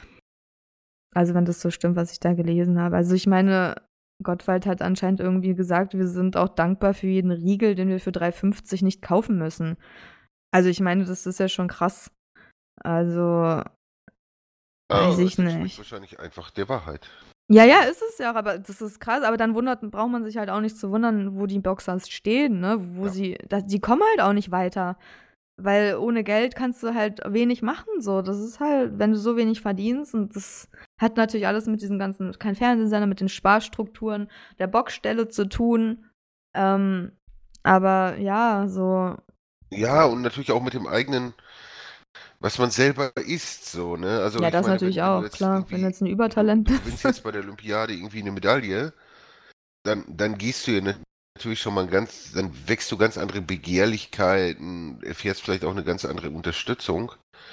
also wenn das so stimmt, was ich da gelesen habe. Also ich meine, Gottwald hat anscheinend irgendwie gesagt, wir sind auch dankbar für jeden Riegel, den wir für drei fünfzig nicht kaufen müssen. Also ich meine, das ist ja schon krass. Also, weiß Aber ich es entspricht nicht. wahrscheinlich einfach der Wahrheit. Ja, ja, ist es ja auch, aber das ist krass. Aber dann wundert, braucht man sich halt auch nicht zu wundern, wo die Boxers stehen, ne? Wo Ja. sie, da, die kommen halt auch nicht weiter. Weil ohne Geld kannst du halt wenig machen, so. Das ist halt, wenn du so wenig verdienst und das hat natürlich alles mit diesen ganzen, kein Fernsehsender, mit den Sparstrukturen der Boxstelle zu tun. Ähm, aber ja, so, Ja, und natürlich auch mit dem eigenen, was man selber isst, so, ne? Also ja, ich das meine, natürlich wenn, wenn du auch, jetzt klar. Wenn du irgendwie, jetzt ein du, Übertalent du gewinnst bist. jetzt bei der Olympiade irgendwie eine Medaille, dann, dann gehst du ja ne- natürlich schon mal ein ganz, dann wächst du ganz andere Begehrlichkeiten, erfährst vielleicht auch eine ganz andere Unterstützung,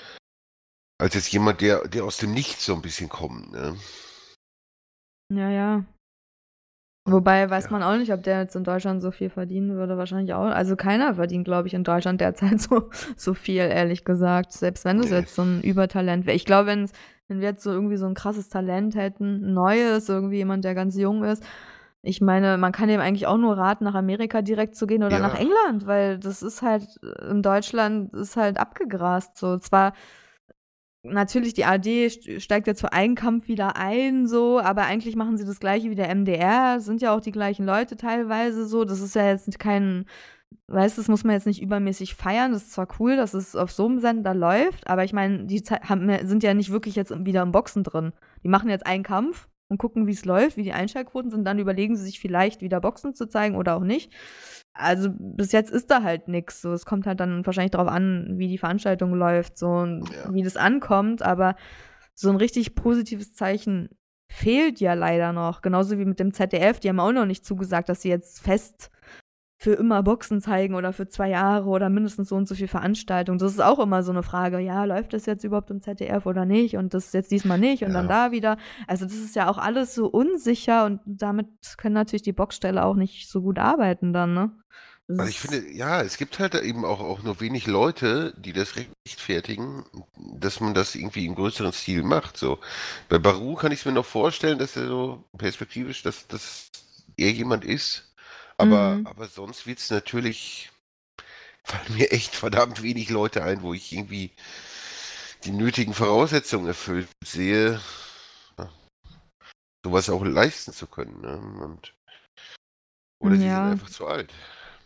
als jetzt jemand, der, der aus dem Nichts so ein bisschen kommt, ne? Ja, ja. Wobei weiß Ja, man auch nicht, ob der jetzt in Deutschland so viel verdienen würde. Wahrscheinlich auch. Also keiner verdient, glaube ich, in Deutschland derzeit so, so viel, ehrlich gesagt. Selbst wenn es nee. jetzt so ein Übertalent wäre. Ich glaube, wenn, wenn wir jetzt so irgendwie so ein krasses Talent hätten, ein neues, irgendwie jemand, der ganz jung ist, ich meine, man kann dem eigentlich auch nur raten, nach Amerika direkt zu gehen oder nach Ja, England, weil das ist halt, in Deutschland ist halt abgegrast. So, zwar natürlich, die A R D st- steigt jetzt für einen Kampf wieder ein, so, aber eigentlich machen sie das Gleiche wie der M D R, sind ja auch die gleichen Leute teilweise so. Das ist ja jetzt kein, weißt du, das muss man jetzt nicht übermäßig feiern. Das ist zwar cool, dass es auf so einem Sender läuft, aber ich meine, die Ze- haben, sind ja nicht wirklich jetzt wieder im Boxen drin. Die machen jetzt einen Kampf und gucken, wie es läuft, wie die Einschaltquoten sind, dann überlegen sie sich vielleicht wieder Boxen zu zeigen oder auch nicht. Also bis jetzt ist da halt nix. So, es kommt halt dann wahrscheinlich darauf an, wie die Veranstaltung läuft, so und ja. wie das ankommt, aber so ein richtig positives Zeichen fehlt ja leider noch. Genauso wie mit dem Z D F, die haben auch noch nicht zugesagt, dass sie jetzt fest für immer Boxen zeigen oder für zwei Jahre oder mindestens so und so viel Veranstaltungen. Das ist auch immer so eine Frage, ja, läuft das jetzt überhaupt im Z D F oder nicht und das jetzt diesmal nicht und dann Ja. da wieder. Also das ist ja auch alles so unsicher und damit können natürlich die Boxställe auch nicht so gut arbeiten dann, ne? Das Also ich ist, finde, ja, es gibt halt eben auch, auch nur wenig Leute, die das rechtfertigen, dass man das irgendwie im größeren Stil macht. So. Bei Baru kann ich es mir noch vorstellen, dass er so perspektivisch, dass, dass er jemand ist. Aber, mhm. aber sonst wird es natürlich, fallen mir echt verdammt wenig Leute ein, wo ich irgendwie die nötigen Voraussetzungen erfüllt sehe, ja, sowas auch leisten zu können. Ne? Und, oder sie sind Ja. einfach zu alt.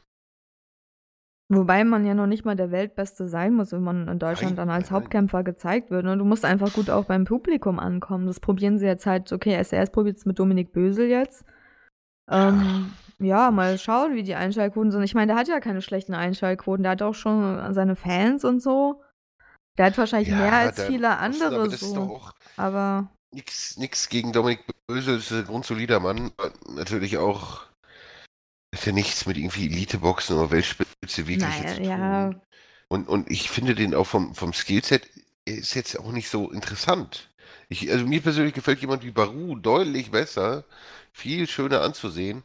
Wobei man ja noch nicht mal der Weltbeste sein muss, wenn man in Deutschland Nein, dann als nein, nein. Hauptkämpfer gezeigt wird. Ne? Du musst einfach gut auch beim Publikum ankommen. Das probieren sie jetzt halt, okay, S R S probiert es mit Dominik Bösel jetzt. Ja, Ähm, ja, mal schauen, wie die Einschaltquoten sind. Ich meine, der hat ja keine schlechten Einschaltquoten. Der hat auch schon seine Fans und so. Der hat wahrscheinlich mehr ja, als da im viele Osten, aber andere das ist doch so. auch Aber nix, nix gegen Dominik Bösel, ist ein grundsolider Mann. Aber natürlich auch, hat ja nichts mit irgendwie Eliteboxen oder Weltspitze wirkliche naja, zu ja, tun. Und, und ich finde den auch vom, vom Skillset, er ist jetzt auch nicht so interessant. Ich, also mir persönlich gefällt jemand wie Baru deutlich besser, viel schöner anzusehen,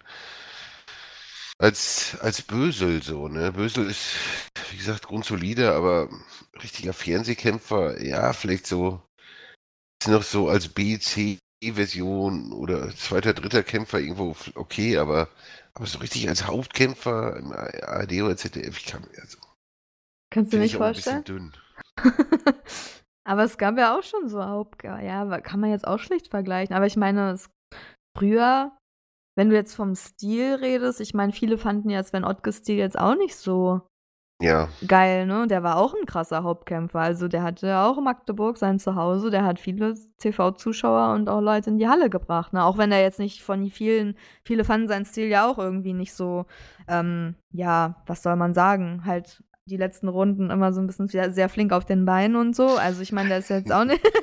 als, als Bösel so, ne? Bösel ist, wie gesagt, grundsolide, aber richtiger Fernsehkämpfer, ja, vielleicht so, ist noch so als B C-Version oder zweiter, dritter Kämpfer irgendwo f- okay, aber, aber so richtig als Hauptkämpfer im A R D oder Z D F, ich kann, also, kannst du finde nicht ich auch ein bisschen vorstellen? dünn. Aber es gab ja auch schon so Haupt, ja, kann man jetzt auch schlecht vergleichen. Aber ich meine, es, früher, wenn du jetzt vom Stil redest, ich meine, viele fanden ja Sven Ottges Stil jetzt auch nicht so Ja, geil, ne? Der war auch ein krasser Hauptkämpfer. Also der hatte auch in Magdeburg sein Zuhause, der hat viele T V-Zuschauer und auch Leute in die Halle gebracht, ne? Auch wenn er jetzt nicht von vielen, viele fanden seinen Stil ja auch irgendwie nicht so, ähm, ja, was soll man sagen, halt die letzten Runden immer so ein bisschen sehr, sehr flink auf den Beinen und so. Also ich meine, der ist jetzt auch nicht.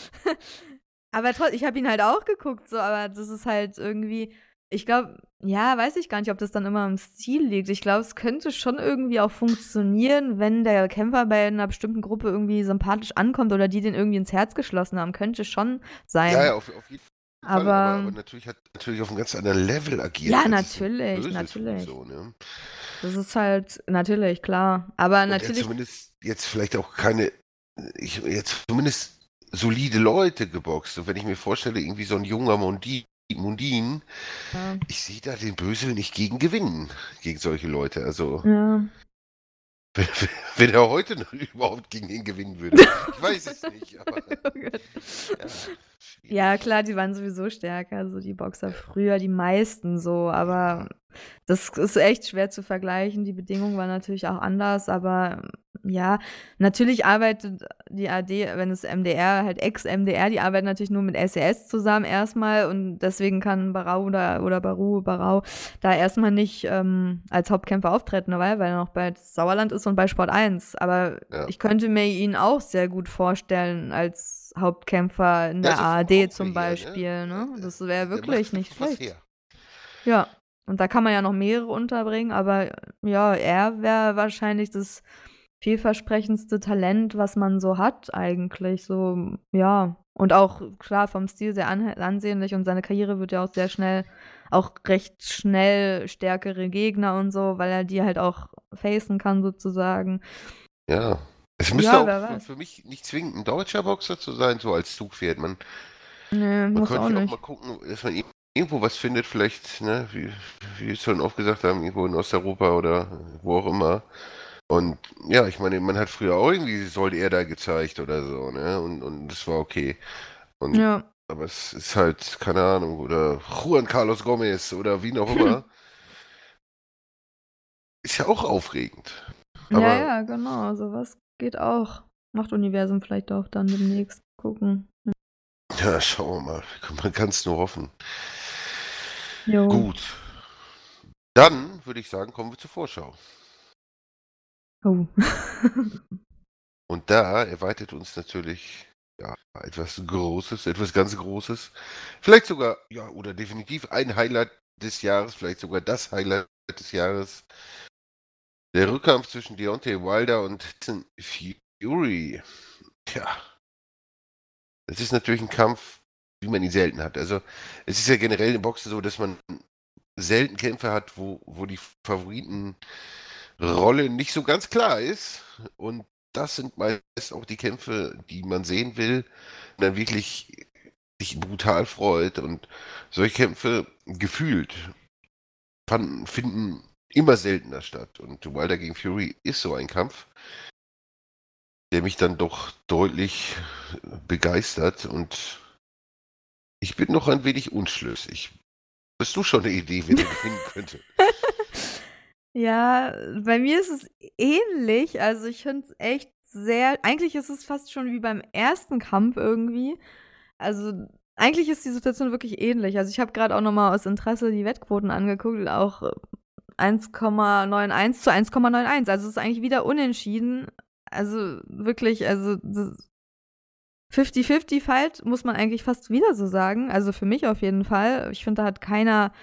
Aber trotzdem, ich habe ihn halt auch geguckt, so, aber das ist halt irgendwie, ich glaube, ja, weiß ich gar nicht, ob das dann immer im Stil liegt. Ich glaube, es könnte schon irgendwie auch funktionieren, wenn der Kämpfer bei einer bestimmten Gruppe irgendwie sympathisch ankommt oder die den irgendwie ins Herz geschlossen haben. Könnte schon ja, sein. ja, auf, auf jeden Fall, aber, aber Aber natürlich hat natürlich auf einem ganz anderen Level agiert, ja, als es ein natürlich, Bösel tut, natürlich. so, ne? Das ist halt, natürlich, klar. Aber Und er natürlich, zumindest jetzt vielleicht auch keine, ich jetzt zumindest solide Leute geboxt. Und wenn ich mir vorstelle, irgendwie so ein junger Mundi, Mundin, ja. ich sehe da den Bösel nicht gegen gewinnen, gegen solche Leute. Also, Ja. wenn, wenn er heute noch überhaupt gegen ihn gewinnen würde. Ich weiß es nicht, aber Oh Gott. ja, Ja, schwierig. klar, die waren sowieso stärker, so die Boxer früher, die meisten so, Ja, aber das ist echt schwer zu vergleichen. Die Bedingungen waren natürlich auch anders, aber ja, natürlich arbeitet die A R D, wenn es M D R, halt Ex-M D R, die arbeiten natürlich nur mit S R S zusammen erstmal und deswegen kann Barau oder, oder Baru, Barau da erstmal nicht ähm, als Hauptkämpfer auftreten, weil, weil er noch bei Sauerland ist und bei Sport eins. Aber ja. ich könnte mir ihn auch sehr gut vorstellen als Hauptkämpfer in Ja, der so vom A R D Kopf zum her, ne? Beispiel, ne? Der, Das wäre der macht wirklich nicht einfach was schlecht. her. Ja. Und da kann man ja noch mehrere unterbringen, aber ja, er wäre wahrscheinlich das vielversprechendste Talent, was man so hat, eigentlich. So, ja. Und auch klar vom Stil sehr an ansehnlich und seine Karriere wird ja auch sehr schnell auch recht schnell stärkere Gegner und so, weil er die halt auch facen kann sozusagen. Ja. Es müsste Ja, auch wer für, weiß. für mich nicht zwingend ein deutscher Boxer zu sein, so als Zugpferd. Man, Nee, man muss auch könnte ja auch mal nicht. gucken, dass man ir- irgendwo was findet, vielleicht, ne, wie, wie wir es schon oft gesagt haben, irgendwo in Osteuropa oder wo auch immer. Und ja, ich meine, man hat früher auch irgendwie sollte er da gezeigt oder so, ne? Und, und das war okay. Und Ja. aber es ist halt, keine Ahnung, oder Juan Carlos Gomez oder wie auch immer. Ist ja auch aufregend. Ja, Aber ja, genau, sowas geht auch. Machtuniversum vielleicht auch dann demnächst gucken. ja, schauen wir mal. Man kann es nur hoffen. Jo. Gut. Dann würde ich sagen, kommen wir zur Vorschau. Oh. Und da erwartet uns natürlich ja, etwas Großes, etwas ganz Großes. Vielleicht sogar, ja, oder definitiv ein Highlight des Jahres, vielleicht sogar das Highlight des Jahres. Der Rückkampf zwischen Deontay Wilder und Tyson Fury. Tja, das ist natürlich ein Kampf, wie man ihn selten hat. Also, es ist ja generell im Boxen so, dass man selten Kämpfe hat, wo, wo die Favoritenrolle nicht so ganz klar ist. Und das sind meist auch die Kämpfe, die man sehen will und dann wirklich sich brutal freut. Und solche Kämpfe gefühlt fanden, finden immer seltener statt. Und Wilder gegen Fury ist so ein Kampf, der mich dann doch deutlich begeistert. Und ich bin noch ein wenig unschlüssig. Hast du schon eine Idee, wer der gewinnen könnte? Ja, bei mir ist es ähnlich. Also ich finde es echt sehr. Eigentlich ist es fast schon wie beim ersten Kampf irgendwie. Also eigentlich ist die Situation wirklich ähnlich. Also ich habe gerade auch nochmal aus Interesse die Wettquoten angeguckt, auch äh, eins Komma einundneunzig zu eins Komma einundneunzig. Also es ist eigentlich wieder unentschieden. Also wirklich, also fünfzig fünfzig Fight muss man eigentlich fast wieder so sagen. Also für mich auf jeden Fall. Ich finde, da hat keiner.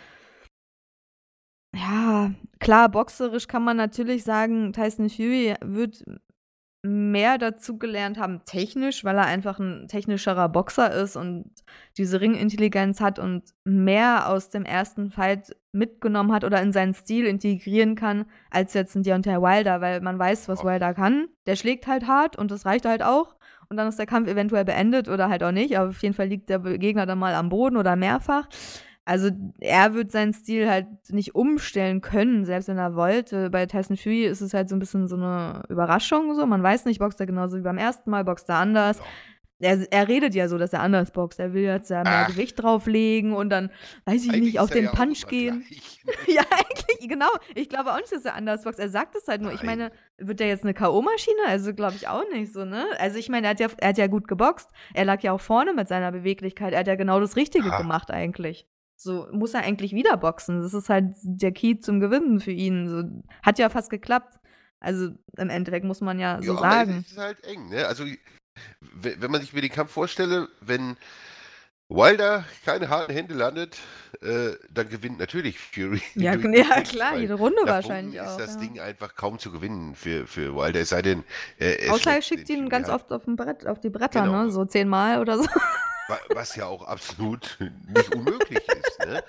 Ja, klar, boxerisch kann man natürlich sagen, Tyson Fury wird mehr dazugelernt haben technisch, weil er einfach ein technischerer Boxer ist und diese Ringintelligenz hat und mehr aus dem ersten Fight mitgenommen hat oder in seinen Stil integrieren kann, als jetzt ein Deontay Wilder, weil man weiß, was Wilder kann. Der schlägt halt hart und das reicht halt auch. Und dann ist der Kampf eventuell beendet oder halt auch nicht. Aber auf jeden Fall liegt der Gegner dann mal am Boden oder mehrfach. Also er wird seinen Stil halt nicht umstellen können, selbst wenn er wollte. Bei Tyson Fury ist es halt so ein bisschen so eine Überraschung. So. Man weiß nicht, boxt er genauso wie beim ersten Mal, boxt er anders. Ja. Er, er redet ja so, dass er anders boxt. Er will jetzt ja mehr Ach. Gewicht drauflegen und dann, weiß ich Eigentlich nicht, auf ist er den ja auch Punch immer gehen. gleich. Ja, eigentlich, genau. Ich glaube auch nicht, dass er anders boxt. Er sagt es halt nur. Ich Nein. meine, wird er jetzt eine K O-Maschine? Also glaube ich auch nicht so, ne? Also ich meine, er hat, ja, er hat ja gut geboxt. Er lag ja auch vorne mit seiner Beweglichkeit. Er hat ja genau das Richtige Ah. gemacht eigentlich. So muss er eigentlich wieder boxen. Das ist halt der Key zum Gewinnen für ihn. So, hat ja fast geklappt. Also im Endeffekt muss man ja so Ja, aber sagen. es ist halt eng, ne? Also, w- wenn man sich mir den Kampf vorstelle, wenn Wilder keine harten Hände landet, äh, dann gewinnt natürlich Fury. Ja, durch ja, Punch, klar, weil jede Runde nach wahrscheinlich Punkten auch. ist das Ja. Ding einfach kaum zu gewinnen für, für Wilder, es sei denn, er, er Außer er schlägt schickt den ihn Fury ganz halt. oft auf, dem Brett, auf die Bretter, Genau. ne? So zehnmal oder so. Wa- Was ja auch absolut nicht unmöglich ist, ne?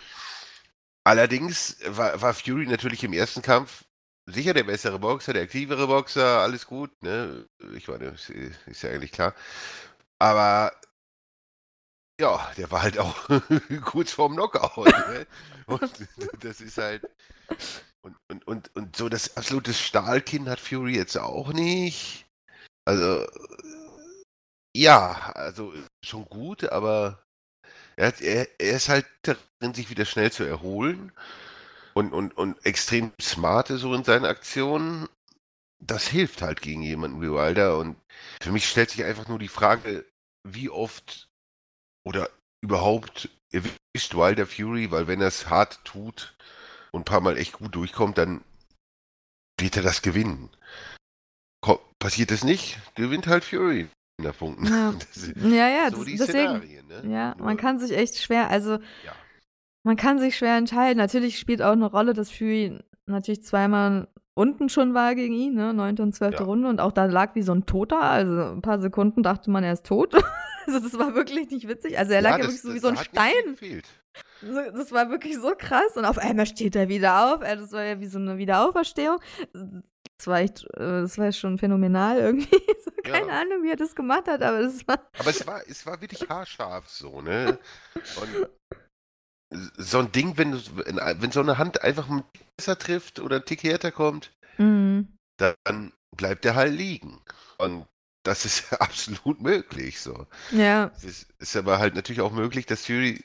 Allerdings war, war Fury natürlich im ersten Kampf sicher der bessere Boxer, der aktivere Boxer, alles gut, ne? Ich meine, ist, ist ja eigentlich klar. Aber ja, der war halt auch kurz vorm Knockout, ne? Und das ist halt. Und, und, und, und so das absolute Stahlkinn hat Fury jetzt auch nicht. Also, ja, also schon gut, aber er, hat, er, er ist halt darin, sich wieder schnell zu erholen und, und, und extrem smarte so in seinen Aktionen. Das hilft halt gegen jemanden wie Wilder. Und für mich stellt sich einfach nur die Frage, wie oft oder überhaupt erwischt Wilder Fury, weil wenn er es hart tut und ein paar Mal echt gut durchkommt, dann wird er das gewinnen. Ko- passiert es nicht, gewinnt halt Fury nach Punkten. Ja, Das sind ja, ja so das, die deswegen. Szenarien, ne? Ja, Nur- man kann sich echt schwer, also Ja. man kann sich schwer entscheiden. Natürlich spielt auch eine Rolle, dass Fury natürlich zweimal unten schon war gegen ihn, ne? Neunte und zwölfte Ja. Runde und auch da lag wie so ein Toter. Also ein paar Sekunden dachte man, er ist tot. Also das war wirklich nicht witzig. Also er lag ja das- wirklich so wie das- so ein da hat nicht viel Stein. gefehlt. So, das war wirklich so krass und auf einmal steht er wieder auf. Äh, das war ja wie so eine Wiederauferstehung. Das war echt, äh, das war schon phänomenal irgendwie. So, keine Ja. Ahnung, wie er das gemacht hat, aber das war. Aber es war, es war wirklich haarscharf so, ne? Und so ein Ding, wenn, du, wenn, wenn so eine Hand einfach einen Tick besser trifft oder einen Tick härter kommt, Mhm. dann bleibt der halt liegen. Und das ist absolut möglich. So. Ja. Es ist, ist aber halt natürlich auch möglich, dass Fury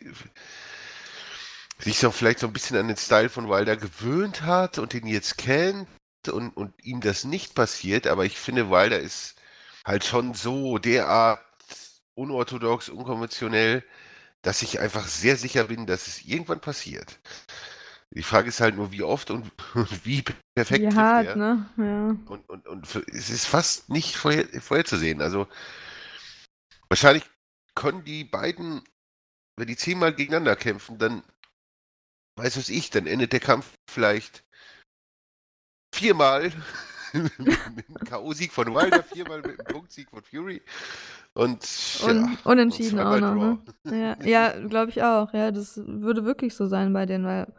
sich so vielleicht so ein bisschen an den Style von Wilder gewöhnt hat und den jetzt kennt und, und ihm das nicht passiert. Aber ich finde, Wilder ist halt schon so derart unorthodox, unkonventionell, dass ich einfach sehr sicher bin, dass es irgendwann passiert. Die Frage ist halt nur, wie oft und, und wie perfekt Wie trifft hart, er. ne? Ja. Und, und, und für, es ist fast nicht vorher, vorherzusehen. Also wahrscheinlich können die beiden, wenn die zehnmal gegeneinander kämpfen, dann weiß was ich, dann endet der Kampf vielleicht viermal mit einem K O-Sieg von Wilder, viermal mit einem Punktsieg von Fury und Und ja, unentschieden und auch zweimal noch, Draw. ne? Ja, ja, glaube ich auch. Ja, das würde wirklich so sein bei denen, weil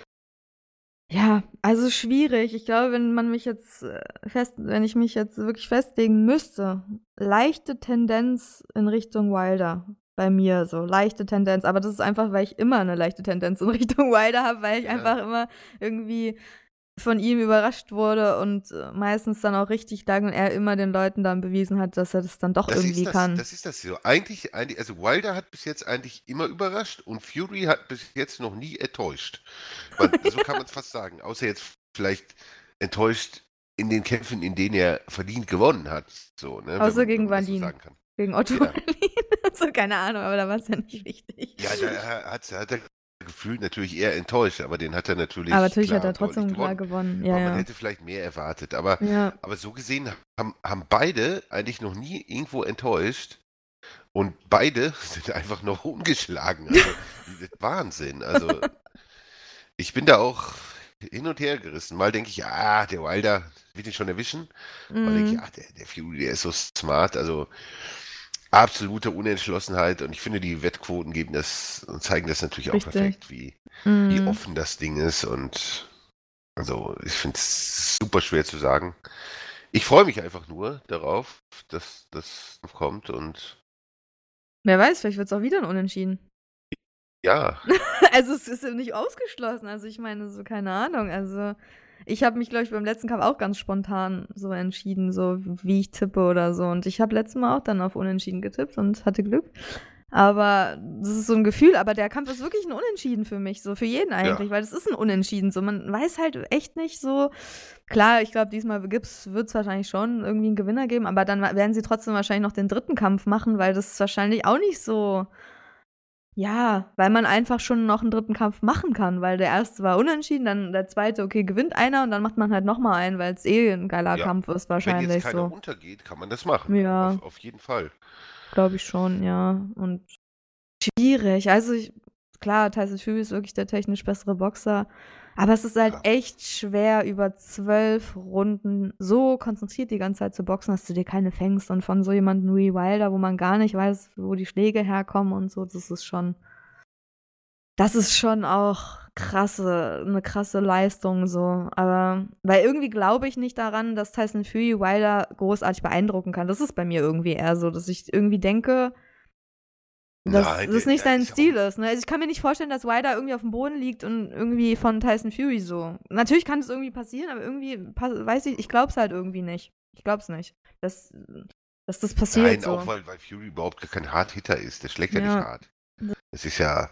ja, also schwierig. Ich glaube, wenn man mich jetzt äh, fest wenn ich mich jetzt wirklich festlegen müsste, leichte Tendenz in Richtung Wilder bei mir so, leichte Tendenz. Aber das ist einfach, weil ich immer eine leichte Tendenz in Richtung Wilder habe, weil ich Ja. einfach immer irgendwie von ihm überrascht wurde und äh, meistens dann auch richtig lag und er immer den Leuten dann bewiesen hat, dass er das dann doch Das irgendwie ist das, kann. das ist das so. Eigentlich, eigentlich, also Wilder hat bis jetzt eigentlich immer überrascht und Fury hat bis jetzt noch nie enttäuscht. Man, so kann man es fast sagen. Außer jetzt vielleicht enttäuscht in den Kämpfen, in denen er verdient gewonnen hat. So, ne, wenn Außer man, gegen wenn man das so Wallin. sagen kann. Gegen Otto Ja. Wallin. So, keine Ahnung, aber da war es ja nicht wichtig. Ja, da hat, hat er gefühlt natürlich eher enttäuscht, aber den hat er natürlich Aber natürlich klar hat er und deutlich trotzdem klar gewonnen. gewonnen. Ja, Aber man ja. hätte vielleicht mehr erwartet. Aber, Ja, aber so gesehen haben, haben beide eigentlich noch nie irgendwo enttäuscht. Und beide sind einfach noch ungeschlagen. Also, das ist Wahnsinn. Also, ich bin da auch hin und her gerissen. Mal denke ich, ah, der Wilder wird ihn schon erwischen. Mal denke ich, mhm. ah, der, der Fury, der ist so smart. Also, absolute Unentschlossenheit. Und ich finde, die Wettquoten geben das und zeigen das natürlich auch Richtig. perfekt, wie, wie Mhm. offen das Ding ist. Und also, ich finde es super schwer zu sagen. Ich freue mich einfach nur darauf, dass das kommt und Wer weiß, vielleicht wird es auch wieder ein Unentschieden. ja. Also, es ist ja nicht ausgeschlossen. Also, ich meine, so keine Ahnung. Also, ich habe mich, glaube ich, beim letzten Kampf auch ganz spontan so entschieden, so wie ich tippe oder so. Und ich habe letztes Mal auch dann auf Unentschieden getippt und hatte Glück. Aber das ist so ein Gefühl, aber der Kampf ist wirklich ein Unentschieden für mich, so für jeden eigentlich, Ja. weil das ist ein Unentschieden. So, man weiß halt echt nicht so. Klar, ich glaube, diesmal wird es wahrscheinlich schon irgendwie einen Gewinner geben, aber dann wa- werden sie trotzdem wahrscheinlich noch den dritten Kampf machen, weil das wahrscheinlich auch nicht so. Ja, weil man einfach schon noch einen dritten Kampf machen kann, weil der erste war unentschieden, dann der zweite, okay, gewinnt einer und dann macht man halt noch mal einen, weil es eh ein geiler Ja. Kampf ist Wenn jetzt wahrscheinlich keiner so. untergeht, kann man das machen. Ja, Auf, auf jeden Fall. glaube ich schon, ja. Und schwierig. Also ich, klar, Tyson Fury ist wirklich der technisch bessere Boxer, aber es ist halt Ja. echt schwer, über zwölf Runden so konzentriert die ganze Zeit zu boxen, dass du dir keine fängst. Und von so jemandem wie Wilder, wo man gar nicht weiß, wo die Schläge herkommen und so, das ist schon. Das ist schon auch krasse, eine krasse Leistung so. Aber weil irgendwie glaube ich nicht daran, dass Tyson Fury Wilder großartig beeindrucken kann. Das ist bei mir irgendwie eher so, dass ich irgendwie denke, dass Nein, das der, nicht der sein ist ja Stil auch, ist. Ne? Also ich kann mir nicht vorstellen, dass Wilder irgendwie auf dem Boden liegt und irgendwie von Tyson Fury so. Natürlich kann es irgendwie passieren, aber irgendwie pass- weiß ich, ich glaube es halt irgendwie nicht. Ich glaube es nicht, dass, dass das passiert nein, so. auch weil, weil Fury überhaupt gar kein Hard-Hitter ist. Der schlägt ja nicht Ja. hart. Es ist ja.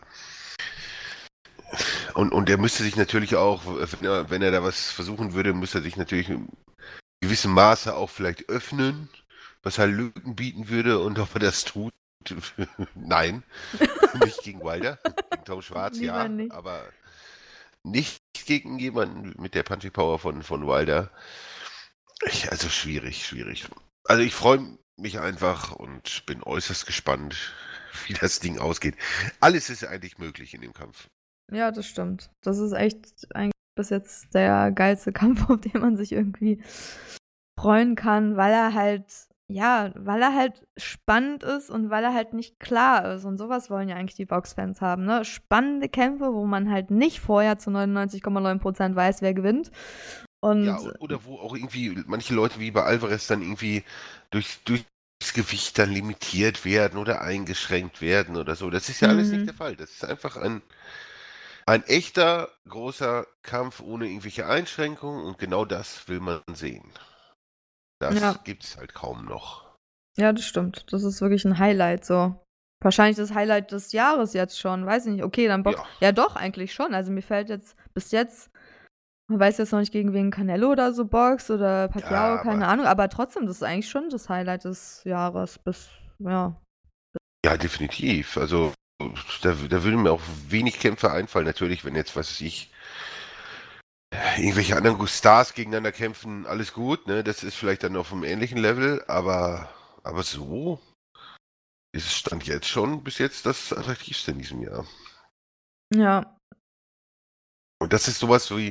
Und, und er müsste sich natürlich auch, wenn er, wenn er da was versuchen würde, müsste er sich natürlich in gewissem Maße auch vielleicht öffnen, was halt Lücken bieten würde. Und ob er das tut, nein. Nicht gegen Wilder, gegen Tom Schwarz, Lieber ja, nicht. aber nicht gegen jemanden mit der Punching Power von, von Wilder. Ich, also schwierig, schwierig. Also ich freue mich einfach und bin äußerst gespannt, wie das Ding ausgeht. Alles ist eigentlich möglich in dem Kampf. Ja, das stimmt. Das ist echt eigentlich bis jetzt der geilste Kampf, auf den man sich irgendwie freuen kann, weil er halt ja, weil er halt spannend ist und weil er halt nicht klar ist. Und sowas wollen ja eigentlich die Boxfans haben, ne? Spannende Kämpfe, wo man halt nicht vorher zu neunundneunzig Komma neun Prozent weiß, wer gewinnt. Ja, Und oder wo auch irgendwie manche Leute wie bei Alvarez dann irgendwie durch, durchs Gewicht dann limitiert werden oder eingeschränkt werden oder so. Das ist ja alles nicht der mhm. Fall. Das ist einfach ein, ein echter, großer Kampf ohne irgendwelche Einschränkungen und genau das will man sehen. Das Ja, gibt's halt kaum noch. ja, das stimmt. Das ist wirklich ein Highlight so. Wahrscheinlich das Highlight des Jahres jetzt schon. Weiß ich nicht. Okay, dann Box. Ja, Ja, doch, eigentlich schon. Also mir fällt jetzt bis jetzt, man weiß jetzt noch nicht, gegen wen Canelo oder so boxt oder Pacquiao, ja, keine aber Ahnung. Aber trotzdem, das ist eigentlich schon das Highlight des Jahres. Bis, ja. ja, definitiv. Also da, da würden mir auch wenig Kämpfe einfallen. Natürlich, wenn jetzt, was weiß ich, irgendwelche anderen Stars gegeneinander kämpfen, alles gut, ne? Das ist vielleicht dann auf einem ähnlichen Level, aber, aber so ist es Stand jetzt schon bis jetzt das attraktivste in diesem Jahr. Ja. Und das ist sowas wie,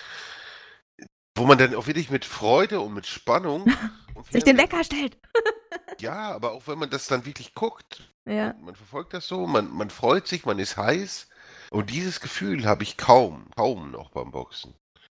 wo man dann auch wirklich mit Freude und mit Spannung vom Sich den Fernseher Wecker sitzt. stellt. Ja, aber auch wenn man das dann wirklich guckt, Ja. man, man verfolgt das so, man, man freut sich, man ist heiß. Und dieses Gefühl habe ich kaum, kaum noch beim Boxen.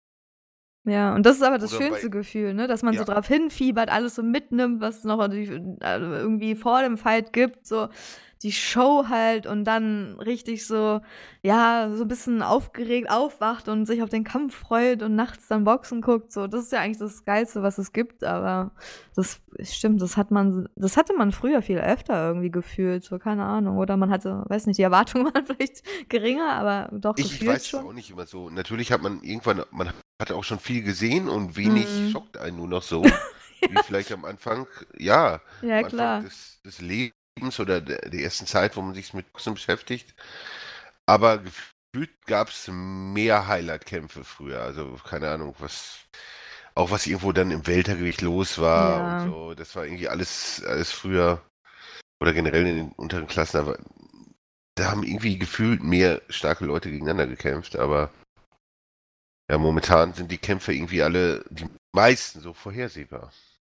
Ja, und das ist aber das Oder bei, schönste Gefühl, ne, dass man so ja, drauf hinfiebert, alles so mitnimmt, was es noch die äh, irgendwie vor dem Fight gibt, so die Show halt und dann richtig so, ja, so 'n bisschen aufgeregt aufwacht und sich auf den Kampf freut und nachts dann Boxen guckt, so. Das ist ja eigentlich das Geilste, was es gibt, aber das stimmt, das hat man das hatte man früher viel öfter irgendwie gefühlt, so, keine Ahnung. Oder man hatte, weiß nicht, die Erwartungen waren vielleicht geringer, aber doch ich, ich gefühlt weiß es schon. auch nicht immer so. Natürlich hat man irgendwann, man hat auch schon viel gesehen und wenig Mhm. schockt einen nur noch so, wie vielleicht am Anfang, ja, Ja, am Anfang klar. des, des Lebens oder der, der ersten Zeit, wo man sich mit Boxen beschäftigt. Aber gefühlt gab es mehr Highlight-Kämpfe früher. Also keine Ahnung, was auch was irgendwo dann im Weltergewicht los war und Ja. so. Das war irgendwie alles, alles früher oder generell in den unteren Klassen. Aber da haben irgendwie gefühlt mehr starke Leute gegeneinander gekämpft. Aber ja, momentan sind die Kämpfe irgendwie alle, die meisten so vorhersehbar.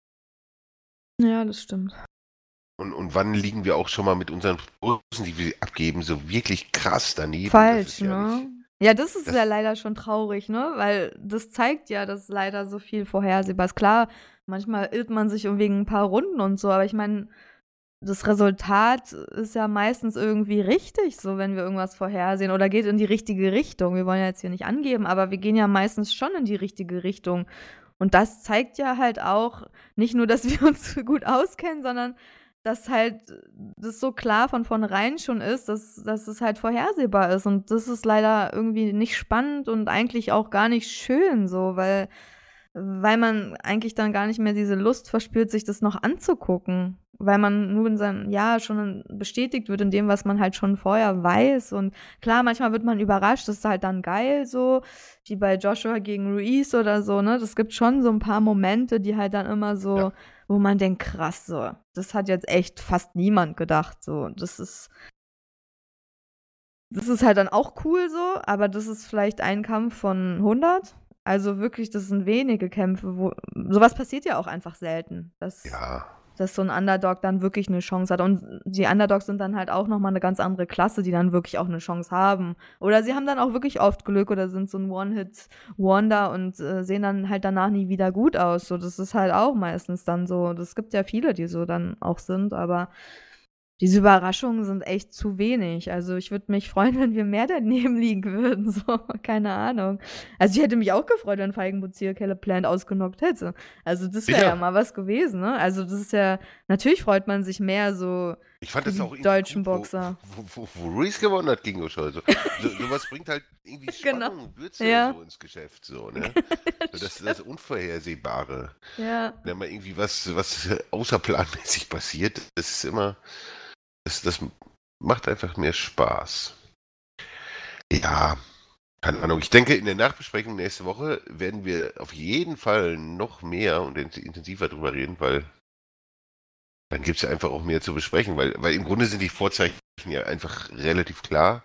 Ja, das stimmt. Und, und wann liegen wir auch schon mal mit unseren Prognosen, die wir abgeben, so wirklich krass daneben? Das ist Falsch, ja ne? nicht. Ja, das ist ja Das, leider schon traurig, ne? Weil das zeigt ja, dass leider so viel vorhersehbar ist. Klar, manchmal irrt man sich um wegen ein paar Runden und so, aber ich meine, das Resultat ist ja meistens irgendwie richtig, so wenn wir irgendwas vorhersehen oder geht in die richtige Richtung. Wir wollen ja jetzt hier nicht angeben, aber wir gehen ja meistens schon in die richtige Richtung. Und das zeigt ja halt auch nicht nur, dass wir uns gut auskennen, sondern dass halt das so klar von vornherein schon ist, dass dass es halt vorhersehbar ist. Und das ist leider irgendwie nicht spannend und eigentlich auch gar nicht schön so, weil weil man eigentlich dann gar nicht mehr diese Lust verspürt, sich das noch anzugucken, weil man nur in seinem ja, schon bestätigt wird in dem, was man halt schon vorher weiß. Und klar, manchmal wird man überrascht, das ist halt dann geil so, wie bei Joshua gegen Ruiz oder so, ne? Das gibt schon so ein paar Momente, die halt dann immer ja. so, wo man denkt: „Krass, so, das hat jetzt echt fast niemand gedacht“, so. Und das ist das ist halt dann auch cool so, aber das ist vielleicht ein Kampf von hundert. Also wirklich, das sind wenige Kämpfe, wo sowas passiert ja auch einfach selten, dass Ja, dass so 'n Underdog dann wirklich 'ne Chance hat. Und die Underdogs sind dann halt auch noch mal 'ne ganz andere Klasse, die dann wirklich auch 'ne Chance haben. Oder sie haben dann auch wirklich oft Glück oder sind so 'n One-Hit-Wonder und, äh, sehen dann halt danach nie wieder gut aus. So, das ist halt auch meistens dann so. Das gibt ja viele, die so dann auch sind, aber diese Überraschungen sind echt zu wenig. Also, ich würde mich freuen, wenn wir mehr daneben liegen würden, so, keine Ahnung. Also, ich hätte mich auch gefreut, wenn Feigenbuzir Caleb Plant ausgenockt hätte. Also, das wäre ja sicher. mal was gewesen, ne? Also, das ist ja natürlich freut man sich mehr so Ich fand für das die auch irgendwie deutschen gut, wo, Boxer. wo, wo, wo Ruiz gewonnen hat gegen Joshua. So, so, sowas bringt halt irgendwie Genau. Spannung und Würze Ja. so ins Geschäft, so, ne? So das, das Unvorhersehbare. Ja. Wenn mal irgendwie was, was außerplanmäßig passiert, das ist immer, das, das macht einfach mehr Spaß. Ja, keine Ahnung. Ich denke, in der Nachbesprechung nächste Woche werden wir auf jeden Fall noch mehr und intensiver drüber reden, weil dann gibt es ja einfach auch mehr zu besprechen, weil, weil im Grunde sind die Vorzeichen ja einfach relativ klar.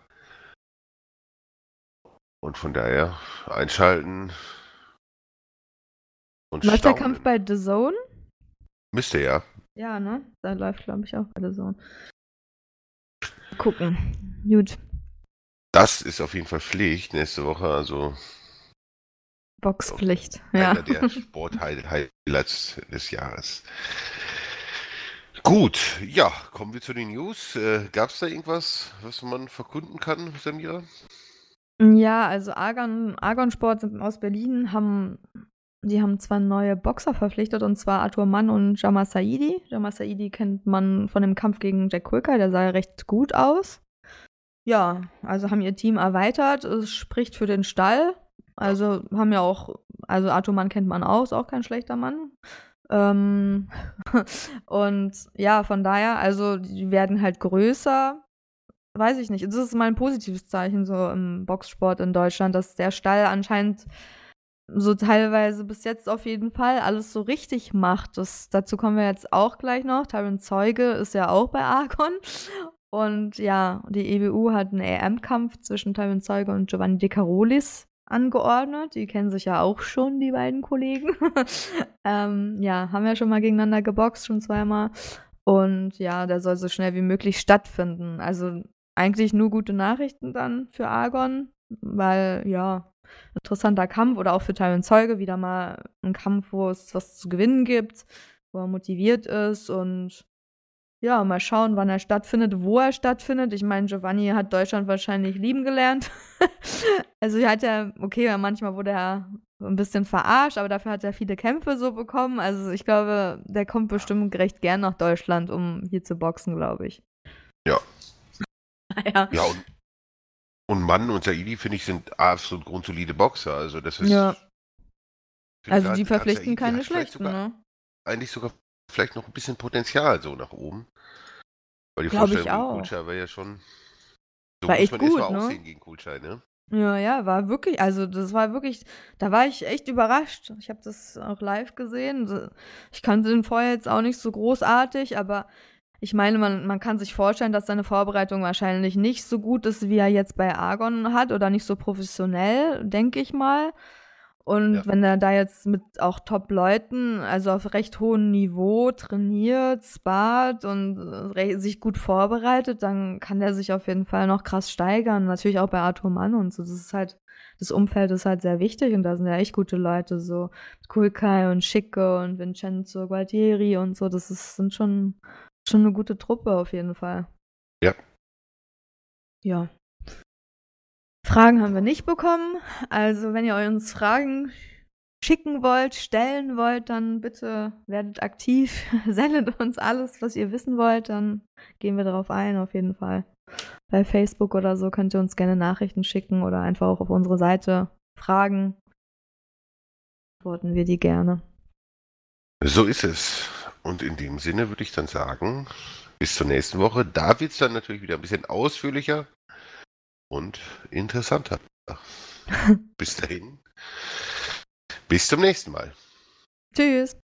Und von daher einschalten und Läuft der Kampf staunen. bei D A Z N? Müsste ja. Ja, ne? Da läuft, glaube ich, auch gerade so. Gucken. Gut. Das ist auf jeden Fall Pflicht nächste Woche, also Boxpflicht. einer Ja. der Sport-Highlights des Jahres. Gut, ja, kommen wir zu den News. Äh, Gab es da irgendwas, was man verkunden kann, Samira? Ja, also Argon, Argon Sport sind aus Berlin, haben, die haben zwei neue Boxer verpflichtet, und zwar Arthur Mann und Jama Saidi. Jama Saidi kennt man von dem Kampf gegen Jack Quilker, der sah ja recht gut aus. Ja, also haben ihr Team erweitert, es spricht für den Stall. Also haben ja auch, also Arthur Mann kennt man auch, ist auch kein schlechter Mann. Ähm, und ja, von daher, also die werden halt größer. Weiß ich nicht. Das ist mal ein positives Zeichen so im Boxsport in Deutschland, dass der Stall anscheinend so teilweise bis jetzt auf jeden Fall alles so richtig macht. Das, dazu kommen wir jetzt auch gleich noch. Tyron Zeuge ist ja auch bei Argon. Und ja, die E B U hat einen A M-Kampf zwischen Tyron Zeuge und Giovanni De Carolis angeordnet. Die kennen sich ja auch schon, die beiden Kollegen. ähm, ja, haben ja schon mal gegeneinander geboxt, schon zweimal. Und ja, der soll so schnell wie möglich stattfinden. Also eigentlich nur gute Nachrichten dann für Argon, weil, ja, interessanter Kampf, oder auch für Tyron Zeuge wieder mal ein Kampf, wo es was zu gewinnen gibt, wo er motiviert ist, und ja, mal schauen, wann er stattfindet, wo er stattfindet. Ich meine, Giovanni hat Deutschland wahrscheinlich lieben gelernt. Also er hat ja, okay, manchmal wurde er ein bisschen verarscht, aber dafür hat er viele Kämpfe so bekommen. Also ich glaube, der kommt bestimmt recht gern nach Deutschland, um hier zu boxen, glaube ich. Ja. Ja. Ja, und, und Mann und Saidi, finde ich, sind absolut grundsolide Boxer. Also das ist. Ja. find Also grad- die grad verpflichten Saidi keine hat vielleicht schlechten, sogar, ne? Eigentlich sogar vielleicht noch ein bisschen Potenzial so nach oben. Weil die Glaub ich Vorstellung gegen auch. Kulchai war ja schon. So War muss echt man gut, erstmal ne? aussehen gegen Kulchai, ne? Ja, ja, war wirklich, also das war wirklich, da war ich echt überrascht. Ich habe das auch live gesehen. So, ich kannte den vorher jetzt auch nicht so großartig, aber ich meine, man, man kann sich vorstellen, dass seine Vorbereitung wahrscheinlich nicht so gut ist, wie er jetzt bei Argon hat, oder nicht so professionell, denke ich mal. Und Ja. wenn er da jetzt mit auch Top-Leuten, also auf recht hohem Niveau trainiert, spart und äh, re- sich gut vorbereitet, dann kann der sich auf jeden Fall noch krass steigern. Natürlich auch bei Arthur Mann und so. Das ist halt, das Umfeld ist halt sehr wichtig, und da sind ja echt gute Leute, so Kulkai und Schicke und Vincenzo Gualtieri und so. Das ist, sind schon, schon eine gute Truppe auf jeden Fall. Ja. Ja. Fragen haben wir nicht bekommen. Also, wenn ihr uns Fragen schicken wollt, stellen wollt, dann bitte werdet aktiv. Sendet uns alles, was ihr wissen wollt, dann gehen wir darauf ein, auf jeden Fall. Bei Facebook oder so könnt ihr uns gerne Nachrichten schicken oder einfach auch auf unsere Seite fragen. Antworten wir die gerne. So ist es. Und in dem Sinne würde ich dann sagen, bis zur nächsten Woche. Da wird es dann natürlich wieder ein bisschen ausführlicher und interessanter. Bis dahin. Bis zum nächsten Mal. Tschüss.